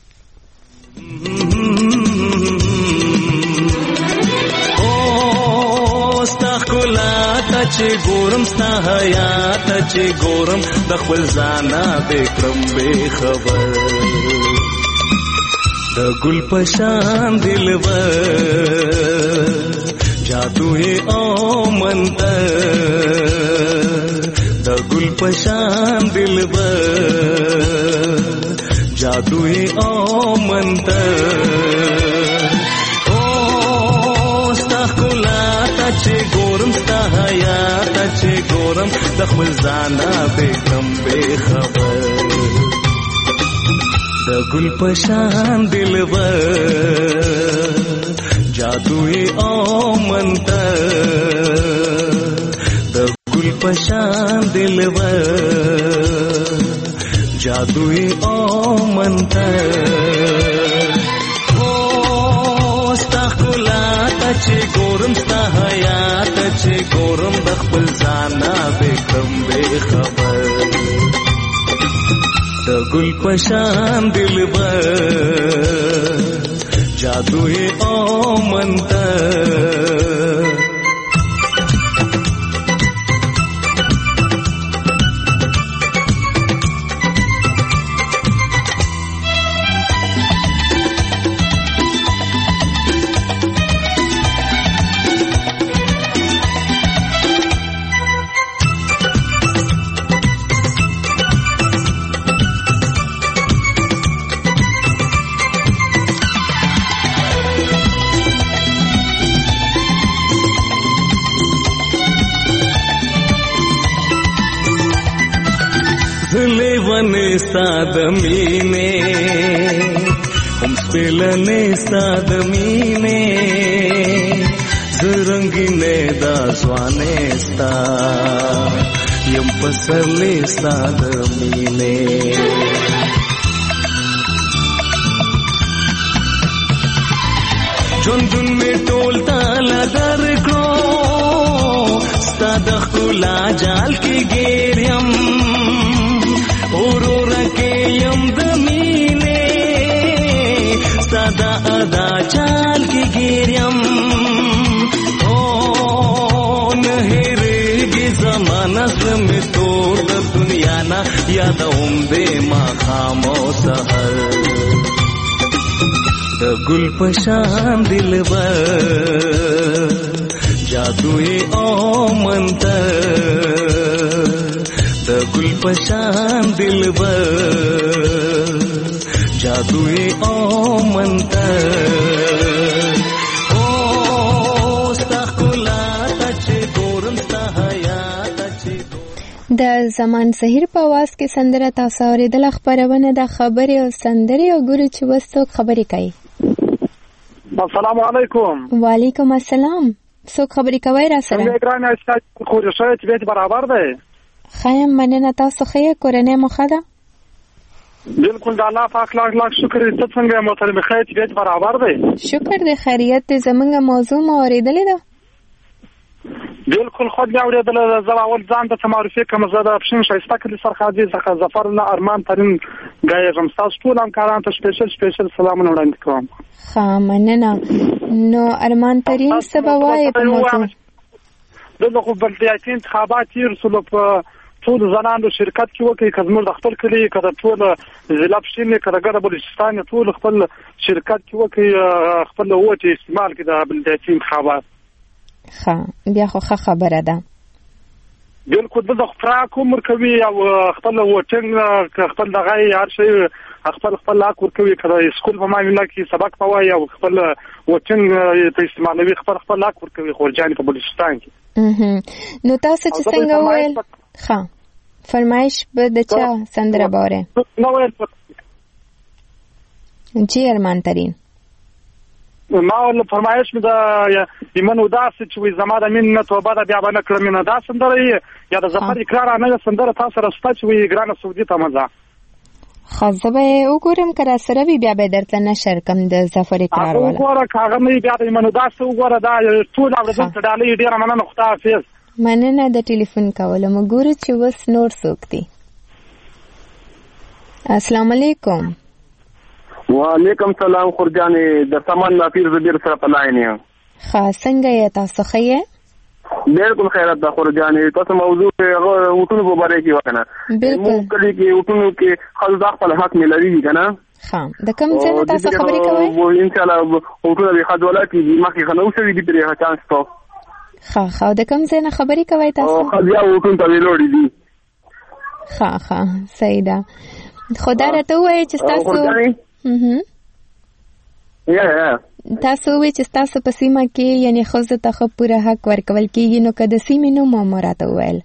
[SPEAKER 6] ستا ښکلا ته چې ګورم ستا حیات ته چې ګورم د خپل ځانه بې کړم بې خبر د ګل پشان دلبر جادو ہے او منتر د ګل پشان دلبر جادو ہے او منتر او ستا ښکلا ته چې ګورم ستا حیات ته چې ګورم د خپل ځانه بې کړم بې خبر د ګل پشان دلبر جادو او منتر د ګل پشان دلبر جادو او منتر او ستا ښکلا ته چې ګورم ستا حیات ته چې ګورم د خپل ځانه بې کړم بې خبر د ګل پشان دلبر جادو او منتر सादमीने हम स्पेलने सादमीने जरंगीने दासवाने sta यम पसरले सादमीने जुन जुन में टोलता लदर को स्ताद खुला जाल की गेरियम औरोरा के यम दमीने सदा अदा चाल की गिरियम ओ नहरेगी जमाना में तोड़ द दुनिया ना याद उम्दे मा खामो सहर द गुल पशान दिलबर जादुए ओ मंतर द गुल पशान दिलबर जादुए ओ मंतर ओ
[SPEAKER 1] د زمان سحر په आवाज کې سندره تاسو اوریدل. خبرونه د خبرې او سندرې او ګورو چې وسو خبرې کوي.
[SPEAKER 17] السلام علیکم.
[SPEAKER 1] وعلیکم السلام. څوک خبرې کوي را سره؟
[SPEAKER 17] څنګه ګران استاد خو شاید چې برابر ده.
[SPEAKER 1] خیم مننه تاسو خې کورنۍ مخه ده.
[SPEAKER 17] بالکل د الله پاک لاک لاک شکر دې څنګه محترم خیر چې برابر ده. شکر
[SPEAKER 1] دې خیریت دې زمونږ موضوع مو اوریدلې ده.
[SPEAKER 17] بالکل خود بیا اوریدل زه اول ځان ته معرفي کوم. زه د پښین شایسته کلی سرخادي څخه ظفر الله ارمان ترين غایم تاسو ټول همکارانو ته سپیشل سپیشل سلامونه وړاندې کوم.
[SPEAKER 1] ښه مننه. نو ارمان ترين څه به وایي په موضوع؟
[SPEAKER 17] دغه خو بلدیاتي انتخابات تیر سلو په ټول زنانو شرکت کې وکړي کزمر د خپل کلی کده ټول ضلع پښین کده ګډه بلوچستان ټول خپل شرکت کې وکړي خپل وټي استعمال کړي د بلدیاتي انتخابات.
[SPEAKER 1] ښه بیا خو ښه خبره ده.
[SPEAKER 17] بالکل د خپل کومر کوي او خپل وټنګ خپل دغه هر شي خپل خپل لاک ورکوي کړه سکول په ماینه کې سبق پوای او خپل وټنګ ته استعمالوي خپل خپل لاک ورکوي خورجان په بلوچستان کې.
[SPEAKER 1] نو تاسو چې څنګه وایل ښه فرمایش به د چا سندره باره
[SPEAKER 17] نو وایل
[SPEAKER 1] جی ارمان ترين
[SPEAKER 17] ما ول فرمایش مې دا یمن وداس چې وي زما د مين نه توبه ده بیا باندې کړم نه دا سندره یا د ظفر اقرار نه سندره تاسو راسته چې وي ګرانه سعودي ته مزه
[SPEAKER 1] خزبه وګورم کرا سره بیا به درته نشر کم د ظفر اقرار ولا
[SPEAKER 17] وګوره کاغه مې بیا د یمن وداس وګوره دا ټول اورېدل ته ډالې ډیر مننه خدای حافظ.
[SPEAKER 1] مننه د ټلیفون کول مو ګورو چې وس نور څوک دي. السلام علیکم.
[SPEAKER 18] وعلیکم سلام خورجانې د سامان نافیر زبیر سره په لاین یم.
[SPEAKER 1] ښه څنګه یې تاسو ښه یې؟
[SPEAKER 18] بالکل خیرات ده خورجانې. تاسو موضوع هغه وټونو په باره کې وکنه موږ کلی کې وټونو کې خلک خپل حق ملوي کنه.
[SPEAKER 1] ښه د کوم ځای تاسو خبرې کوئ؟
[SPEAKER 18] ان شاء الله وټونو به خدوله کې مخکې خنو شوي دي پرې چانس ته.
[SPEAKER 1] ښه ښه د کوم ځای خبرې کوئ تاسو؟
[SPEAKER 18] او خدیا وټون ته ویلوړي دي.
[SPEAKER 1] ښه ښه صحیح ده. خدای راته وایي چې تاسو هم
[SPEAKER 18] یا یا
[SPEAKER 1] تاسو وی چې تاسو په سیمه کې یعنی خو زه ته پوره حق ورکول کیږي نو کده سیمه نو مو مراته ویل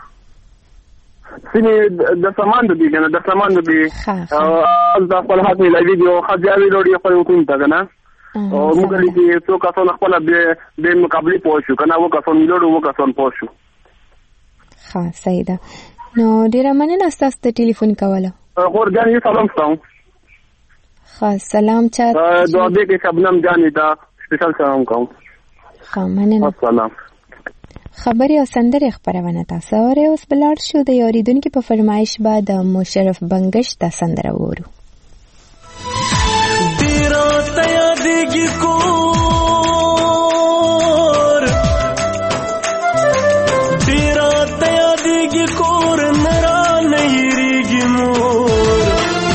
[SPEAKER 18] سیمه د سامان د دې کنه د سامان د دې او د خپل حق ملي ویډیو خځاوي لوري خپل وکړم تا کنه او موږ لري چې څو کسان خپل به د مقابله پوښو کنه و کسان لوري و کسان پوښو.
[SPEAKER 1] ها صحیح ده. نو ډیر مننه تاسو ته ټلیفون کوله.
[SPEAKER 18] ورګان یې سلام تاسو.
[SPEAKER 1] ها سلام چا
[SPEAKER 18] دعا دې کې شبنم جانی دا سپیشل سلام کوم.
[SPEAKER 1] ها مننه.
[SPEAKER 18] سلام.
[SPEAKER 1] خبري او سندره خبرونه تاسو اورئ. اوس بلار شو د یاریدونکو په فرمایش بعد مشرف بنگش تا سندره وورو.
[SPEAKER 6] تیرا تیادگی کور تیرا تیادگی کور نرا نیریگی مور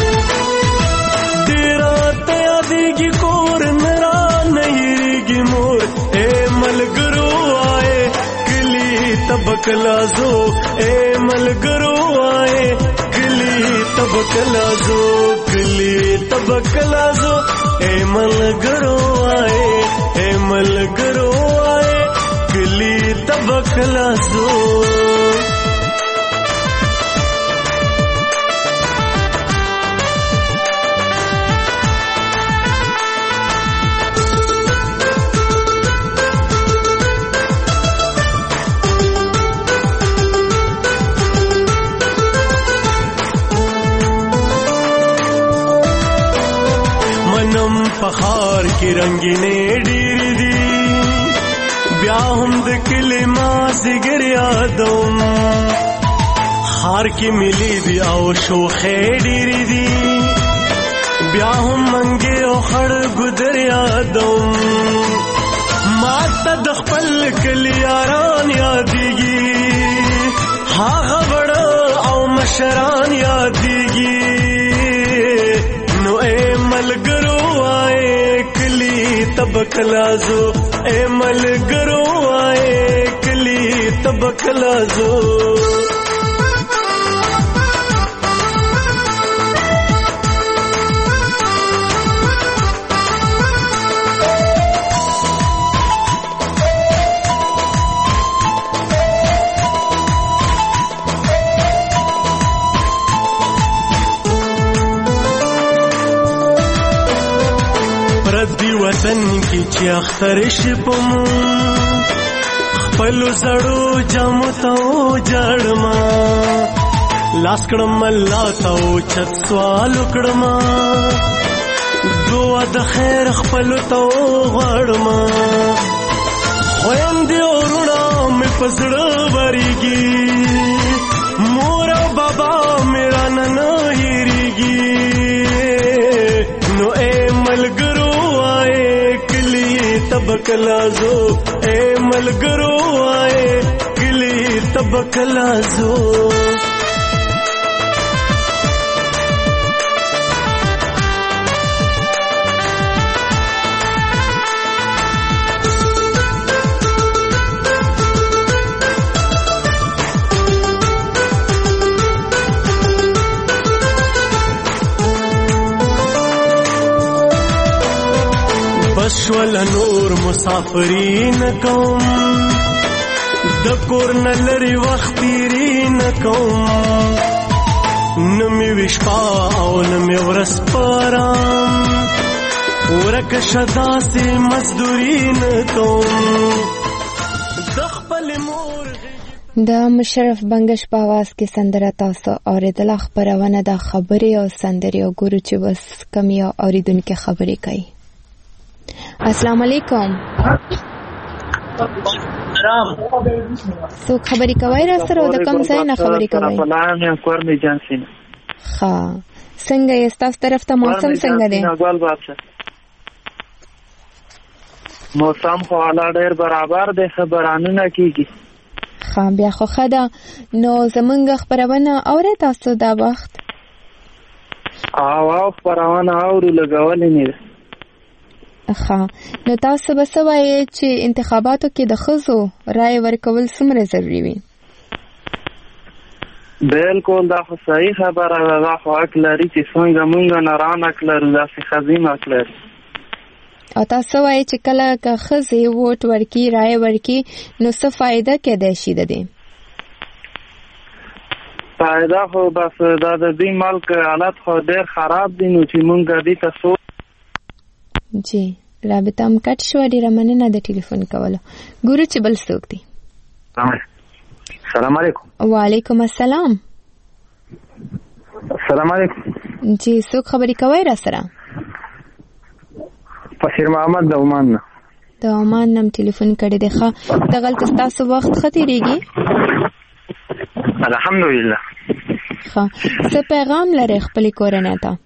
[SPEAKER 6] تیرا تیادگی کور نرا نیریگی مور اے ملگرو آئے کلی تبکلازو اے ملگرو آئے کلی تبکلازو کلی تبکلازو اے ملگرو آئے اے ملگرو آئے کلی تبکلازو پخار کی رنگینے ډیر دی بیا هم د کلمات ګر یادوم هار کی ملی دی او شوخې ډیر دی بیا هم منګه او خړ ګدر یادوم ما ته د خپل کلیاران یادېږي هغه وړ او مشران یادېږي نو اے ملګرو تبکلازو اے ملګرو آئے کلی تبکلازو وطن کې چې اختر شي پمون خپل زړو جامو ته جړما لاس کړم الله ته چت سوال کړم دعا د خیر خپل ته غړما خويندې ورونه مې پزړه وريږي مور او بابا میرا نن هېریږي نو اے ملګرو آئے کلی تبکلازو اے ملګرو آئے کلی تبکلازو بشول نور مسافرین کوم د کور نه لري وخت تیرین کوم نمی وشپا او نمی ورس پارام ورک شدا سی مزدورین کوم د خپل مور
[SPEAKER 1] د مشرف بنگش په आवाज کې سندره تاسو اوریدل خبرونه د خبري او سندري او ګورو چې بس کمی اوریدونکو خبري کوي. السلام علیکم.
[SPEAKER 19] سلام.
[SPEAKER 1] سو خبري کوي را سره د کم ځای نه خبري کوي؟
[SPEAKER 19] سلام یم کور می جانسین.
[SPEAKER 1] ها څنګه یې تاسو طرف ته موسم څنګه دی؟
[SPEAKER 19] نګول بادشه. موسم خو اعلی ډیر برابر دی خبرانه نه کیږي.
[SPEAKER 1] ها بیا خو خدا نو زمونږ خبرونه اوري تاسو دا وخت؟
[SPEAKER 19] او او خبرونه اورو لګولې نه
[SPEAKER 1] ښه نو تاسو به څه وایئ چې انتخاباتو کې د ښځو رای ورکول څومره ضروري وي؟
[SPEAKER 19] بالکل دا خو صحیح خبره ده دا خو حق لري چې څنګه مونږ نران حق لرو داسې ښځې هم حق لري.
[SPEAKER 1] او تاسو وایئ چې کله که ښځې ووټ ورکړي رای ورکړي نو څه فایده کېدای شي د دې؟
[SPEAKER 19] فایده خو بس دا د دې ملک حالت خو ډېر خراب دي نو چې مونږ دې ته څو
[SPEAKER 1] جی رابطه هم کټ شو ډیره مننه د ټلیفون کولو. ګورو چې بل څوک دی.
[SPEAKER 9] السلام علیکم.
[SPEAKER 1] وعلیکم السلام.
[SPEAKER 9] السلام علیکم.
[SPEAKER 1] جی څوک خبري کوي را سره؟
[SPEAKER 9] فشیر محمد د عمان نه.
[SPEAKER 1] د عمان نم ټلیفون کړی دی. ښه دغلته ستاسو وخت ښه تېرېږي؟
[SPEAKER 9] الحمدلله.
[SPEAKER 1] ښه څه پیغام لرئ خپلې کورنۍ ته؟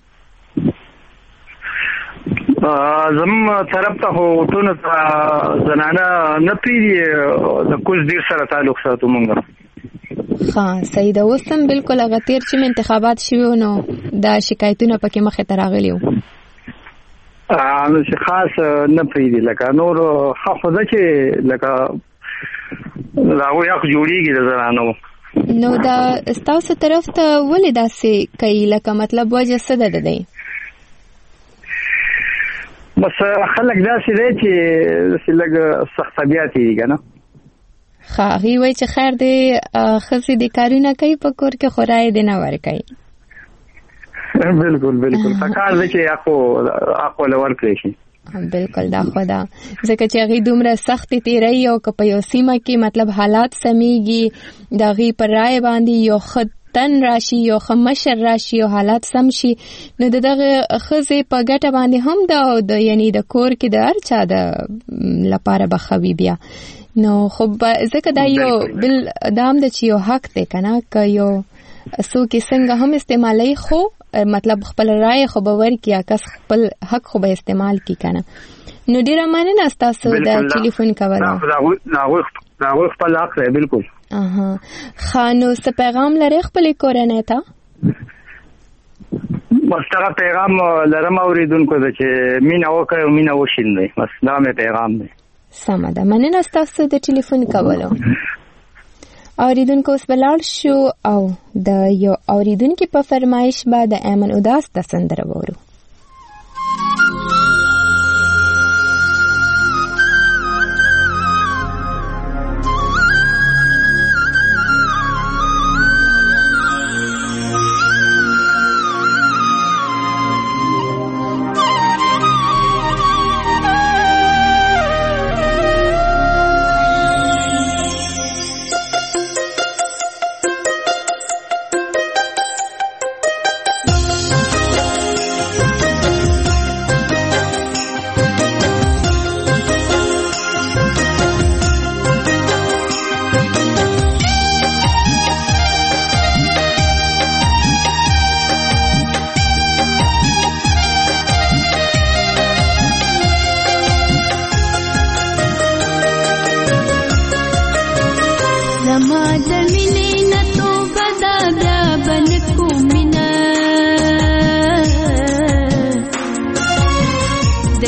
[SPEAKER 9] زم طرف ته هوټونه ته زنانه نه پیږي د کوز ډیر سره تعلق ساتو مونږ.
[SPEAKER 1] ښه صحیح ده. اوس هم بالکل هغه تېر چې انتخابات شوي نو دا شکایتونه پکې مخې ته راغلي وو
[SPEAKER 9] نو چې خاص نه پریږدي لکه نور ښه خو ده چې لکه د هغوی حق جوړېږي د زنانو.
[SPEAKER 1] نو دا ستاسو طرف ته ولې داسې کوي لکه مطلب وجه څه ده د دی؟
[SPEAKER 9] بس خلک داسې دی چې لږ سخت طبیعت یې که نه
[SPEAKER 1] ښه هغوی وایي چې خیر دی ښځې دې کارونه کوي په کور کې خو رایې دې نه ورکوي.
[SPEAKER 9] بالکل بالکل پکار دی چې حق ورله ورکړی شي.
[SPEAKER 1] بالکل دا خو ده ځکه چې هغوی دومره سختې تېروي او که په یو سیمه کې مطلب حالات سمیږي د هغوی پر رایې باندې یو ښه تن راشي یو ښه مشر راشي او حالات سم شي نو د دغه ښځې په ګټه باندې هم ده او د یعنی د کور کې د هر چا د لپاره به ښه وي بیا نو خو ځکه دا یو بل دا هم ده چې یو حق دی که نه که یو څوک یې څنګه هم استعمالوي خو مطلب خپل رایې خو به ورکړي کس خپل حق خو به استعمال کړي که نه نو ډېره مننه ستاسو د ټلیفون کولو.
[SPEAKER 9] د هغوی خپل حق دی بالکل.
[SPEAKER 1] اها ښه نو څه پیغام لرئ خپلې کورنۍ ته؟
[SPEAKER 9] بس دغه پیغام لرم اورېدونکو ته چې مینه وکړئ او مینه وشیندئ بس دا مې پیغام دی.
[SPEAKER 1] سمه ده مننه ستاسو د ټلیفون کولو. اوریدونکو اوس به لاړ شو او د یو اوریدونکي په فرمایش به د ایمن اوداس د سندره وورو.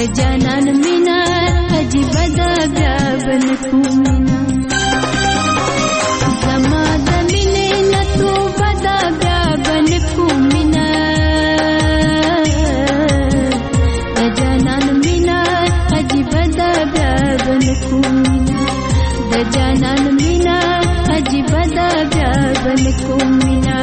[SPEAKER 20] د جانان مینا عجیب ده بیا بل کومنا زما د مینې نه توبه ده بیا بل کومنا د جانان مینا عجیب ده بیا بل کومنا د جانان مینا عجیب ده بیا بل کومنا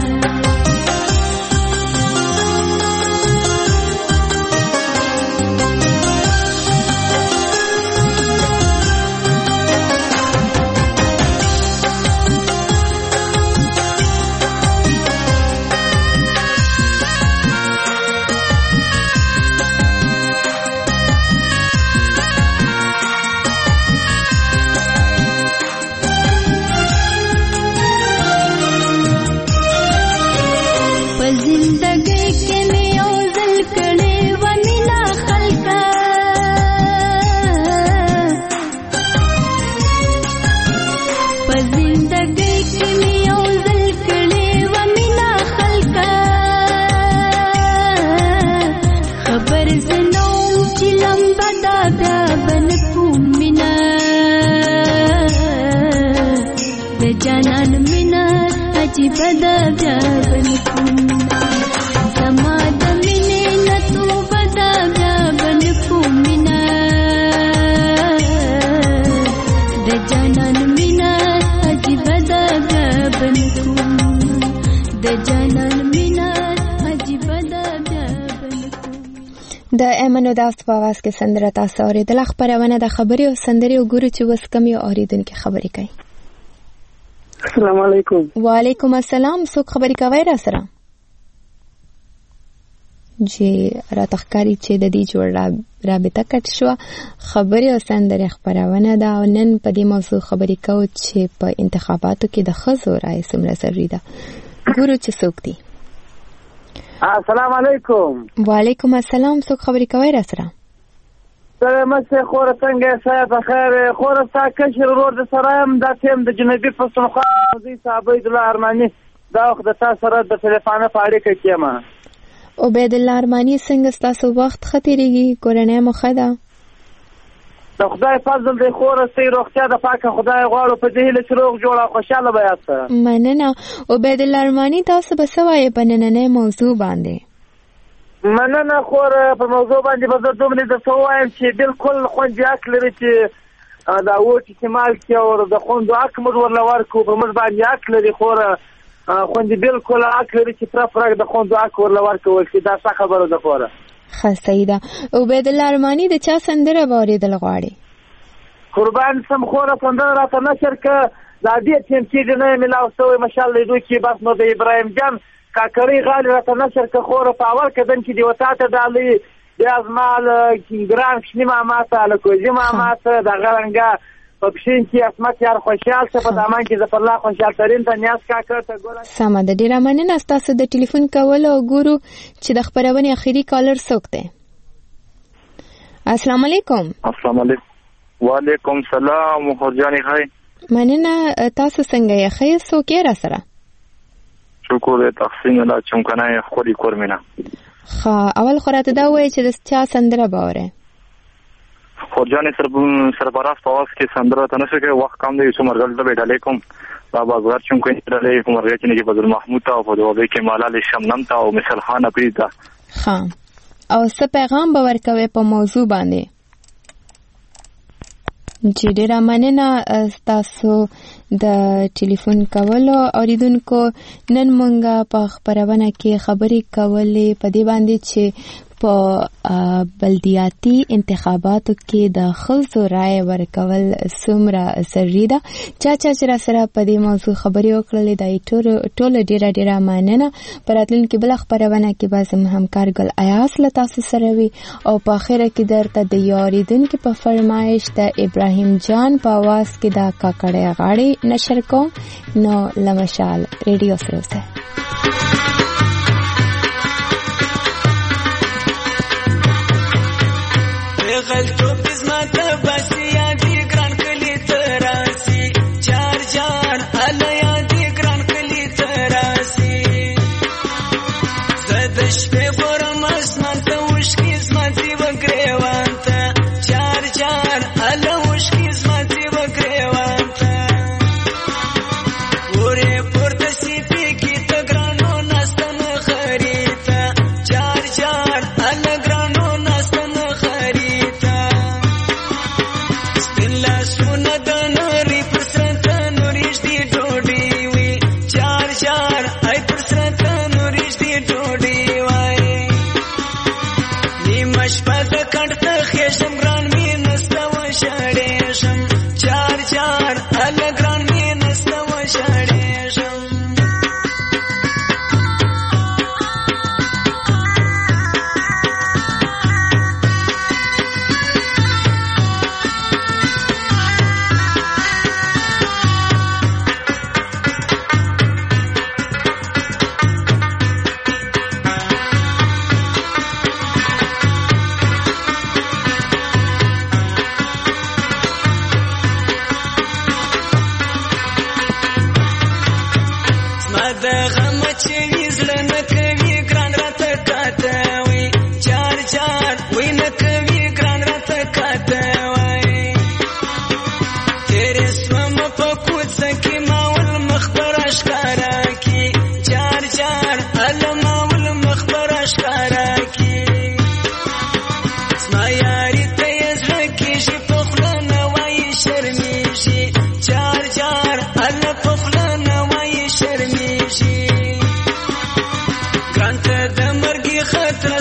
[SPEAKER 1] د ایمنو داست په आवाज کې سندره تاسو اوریدله. خبرونه د خبري او سندري وګورو چې وس کم یو اوریدونکو خبرې کوي.
[SPEAKER 21] السلام علیکم.
[SPEAKER 1] وعلیکم السلام. څوک خبرې کوي را سره؟ جی را تخکاری چې د دې جوړ رابطه کټ شو. خبري او سندري خبرونه دا نن په دې موضوع خبرې کوو چې په انتخاباتو کې د ښځو رائے څومره ضروري ده. ګورو چې څوک دي.
[SPEAKER 21] السلام علیکم.
[SPEAKER 1] وعلیکم السلام. څوک خبرې کوي را سره؟
[SPEAKER 21] سره مسه خور څنګه صاحب بخیر خور تا کشر ورور د سرایم د تیم د جنوبي پښتونخوا د صاحب عبد الله ارمانی دا وخت د تاسو سره د ټلیفون په اړه کې کېما.
[SPEAKER 1] عبد الله ارمانی څنګه تاسو وخت خطرېږي کورنۍ مخده؟
[SPEAKER 21] د خدای فضل دی خور سي روغتیا د پاکه خدای غواړو په دې له شروع جوړه خوشاله بیا سره.
[SPEAKER 1] مننه. عبد الله ارمانی تاسو به سوای په نننې موضوع باندې؟
[SPEAKER 21] مننه خور په موضوع باندې به زه دومره د سوایم چې بالکل خوندې حق لري چې دا وټ استعمال کې او د خوندو حق موږ ورلور کو په موږ باندې حق لري خور خوندې بالکل حق لري چې پر فرق د خوندو حق ورلور کول چې دا څه خبره ده خور.
[SPEAKER 1] خسیده. عبد الله ارمانی د چا سندره باندې غواړي؟
[SPEAKER 21] قربان سم خور سندره راته نشر ک دا دې تیم کې نه ملاو سوې ماشاءالله دوی کې بس نو د ابراهیم جان کاکړی غالي راته نشر ک خور په اول کدن کې دی وتا ته دالي د ازمال ګران شنی ما ماته له کوزي ما ماته د غرنګا په پښین کې اسمت یار خوشحال څه په دامان کې ظفر الله خوشحال ترين ته نیاز کاکړ ته ګور.
[SPEAKER 1] سم د ډیره مننه تاسو د ټلیفون کول او ګورو چې د خبرونه اخیری کالر څوک دی. السلام علیکم.
[SPEAKER 22] السلام علیکم. وعلیکم سلام خورجانی خای.
[SPEAKER 1] مننه. تاسو څنګه یې خیر څوک یې را سره؟
[SPEAKER 22] شکر تقسیم الله چمکنه خوري کورمینا.
[SPEAKER 1] خا اول خراته دا وای چې د چا سندره باوره؟
[SPEAKER 22] خورجانی سرپرست په واس کې سندره تنه کې وخت کم دی څومره غلطه به علیکم بابا زغر چمکنه درې کومرګه چې نه بدل محمود او په دوه کې مالال شمنم تا او مثال خان اپریدا.
[SPEAKER 1] خا او څه پیغام باور کوي په موضوع باندې؟ چې ډیره مننه تاسو د ټلیفون کولو اوریدونکو. نن مونږه په خبرونه کې خبرې کولې په دې باندې چې په بلدیاتي انتخاباتو کې د ښځو رائے ورکول څومره ضروري ده. چا چا چې را سره په دې موضوع خبرې وکړلې دا ټول ډیره ډیره مننه. په راتلونکي بل خبرونه کې به زموږ همکار ګل ایاس له تاسو سره وي او په اخره کې درته د یو اوریدونکي په فرمایش د ابراهیم جان په आवाज کې دا کاکړی غاړي نشر کوم. نو لمشال ریډیو سره اوسه.
[SPEAKER 23] غلطو بزمت بسی یادی گران کلی تراسی چار جان علا یادی گران کلی تراسی زدش پی برم اسمان تاوشکی زمتی و گریوان ګران ته د مرګي خطر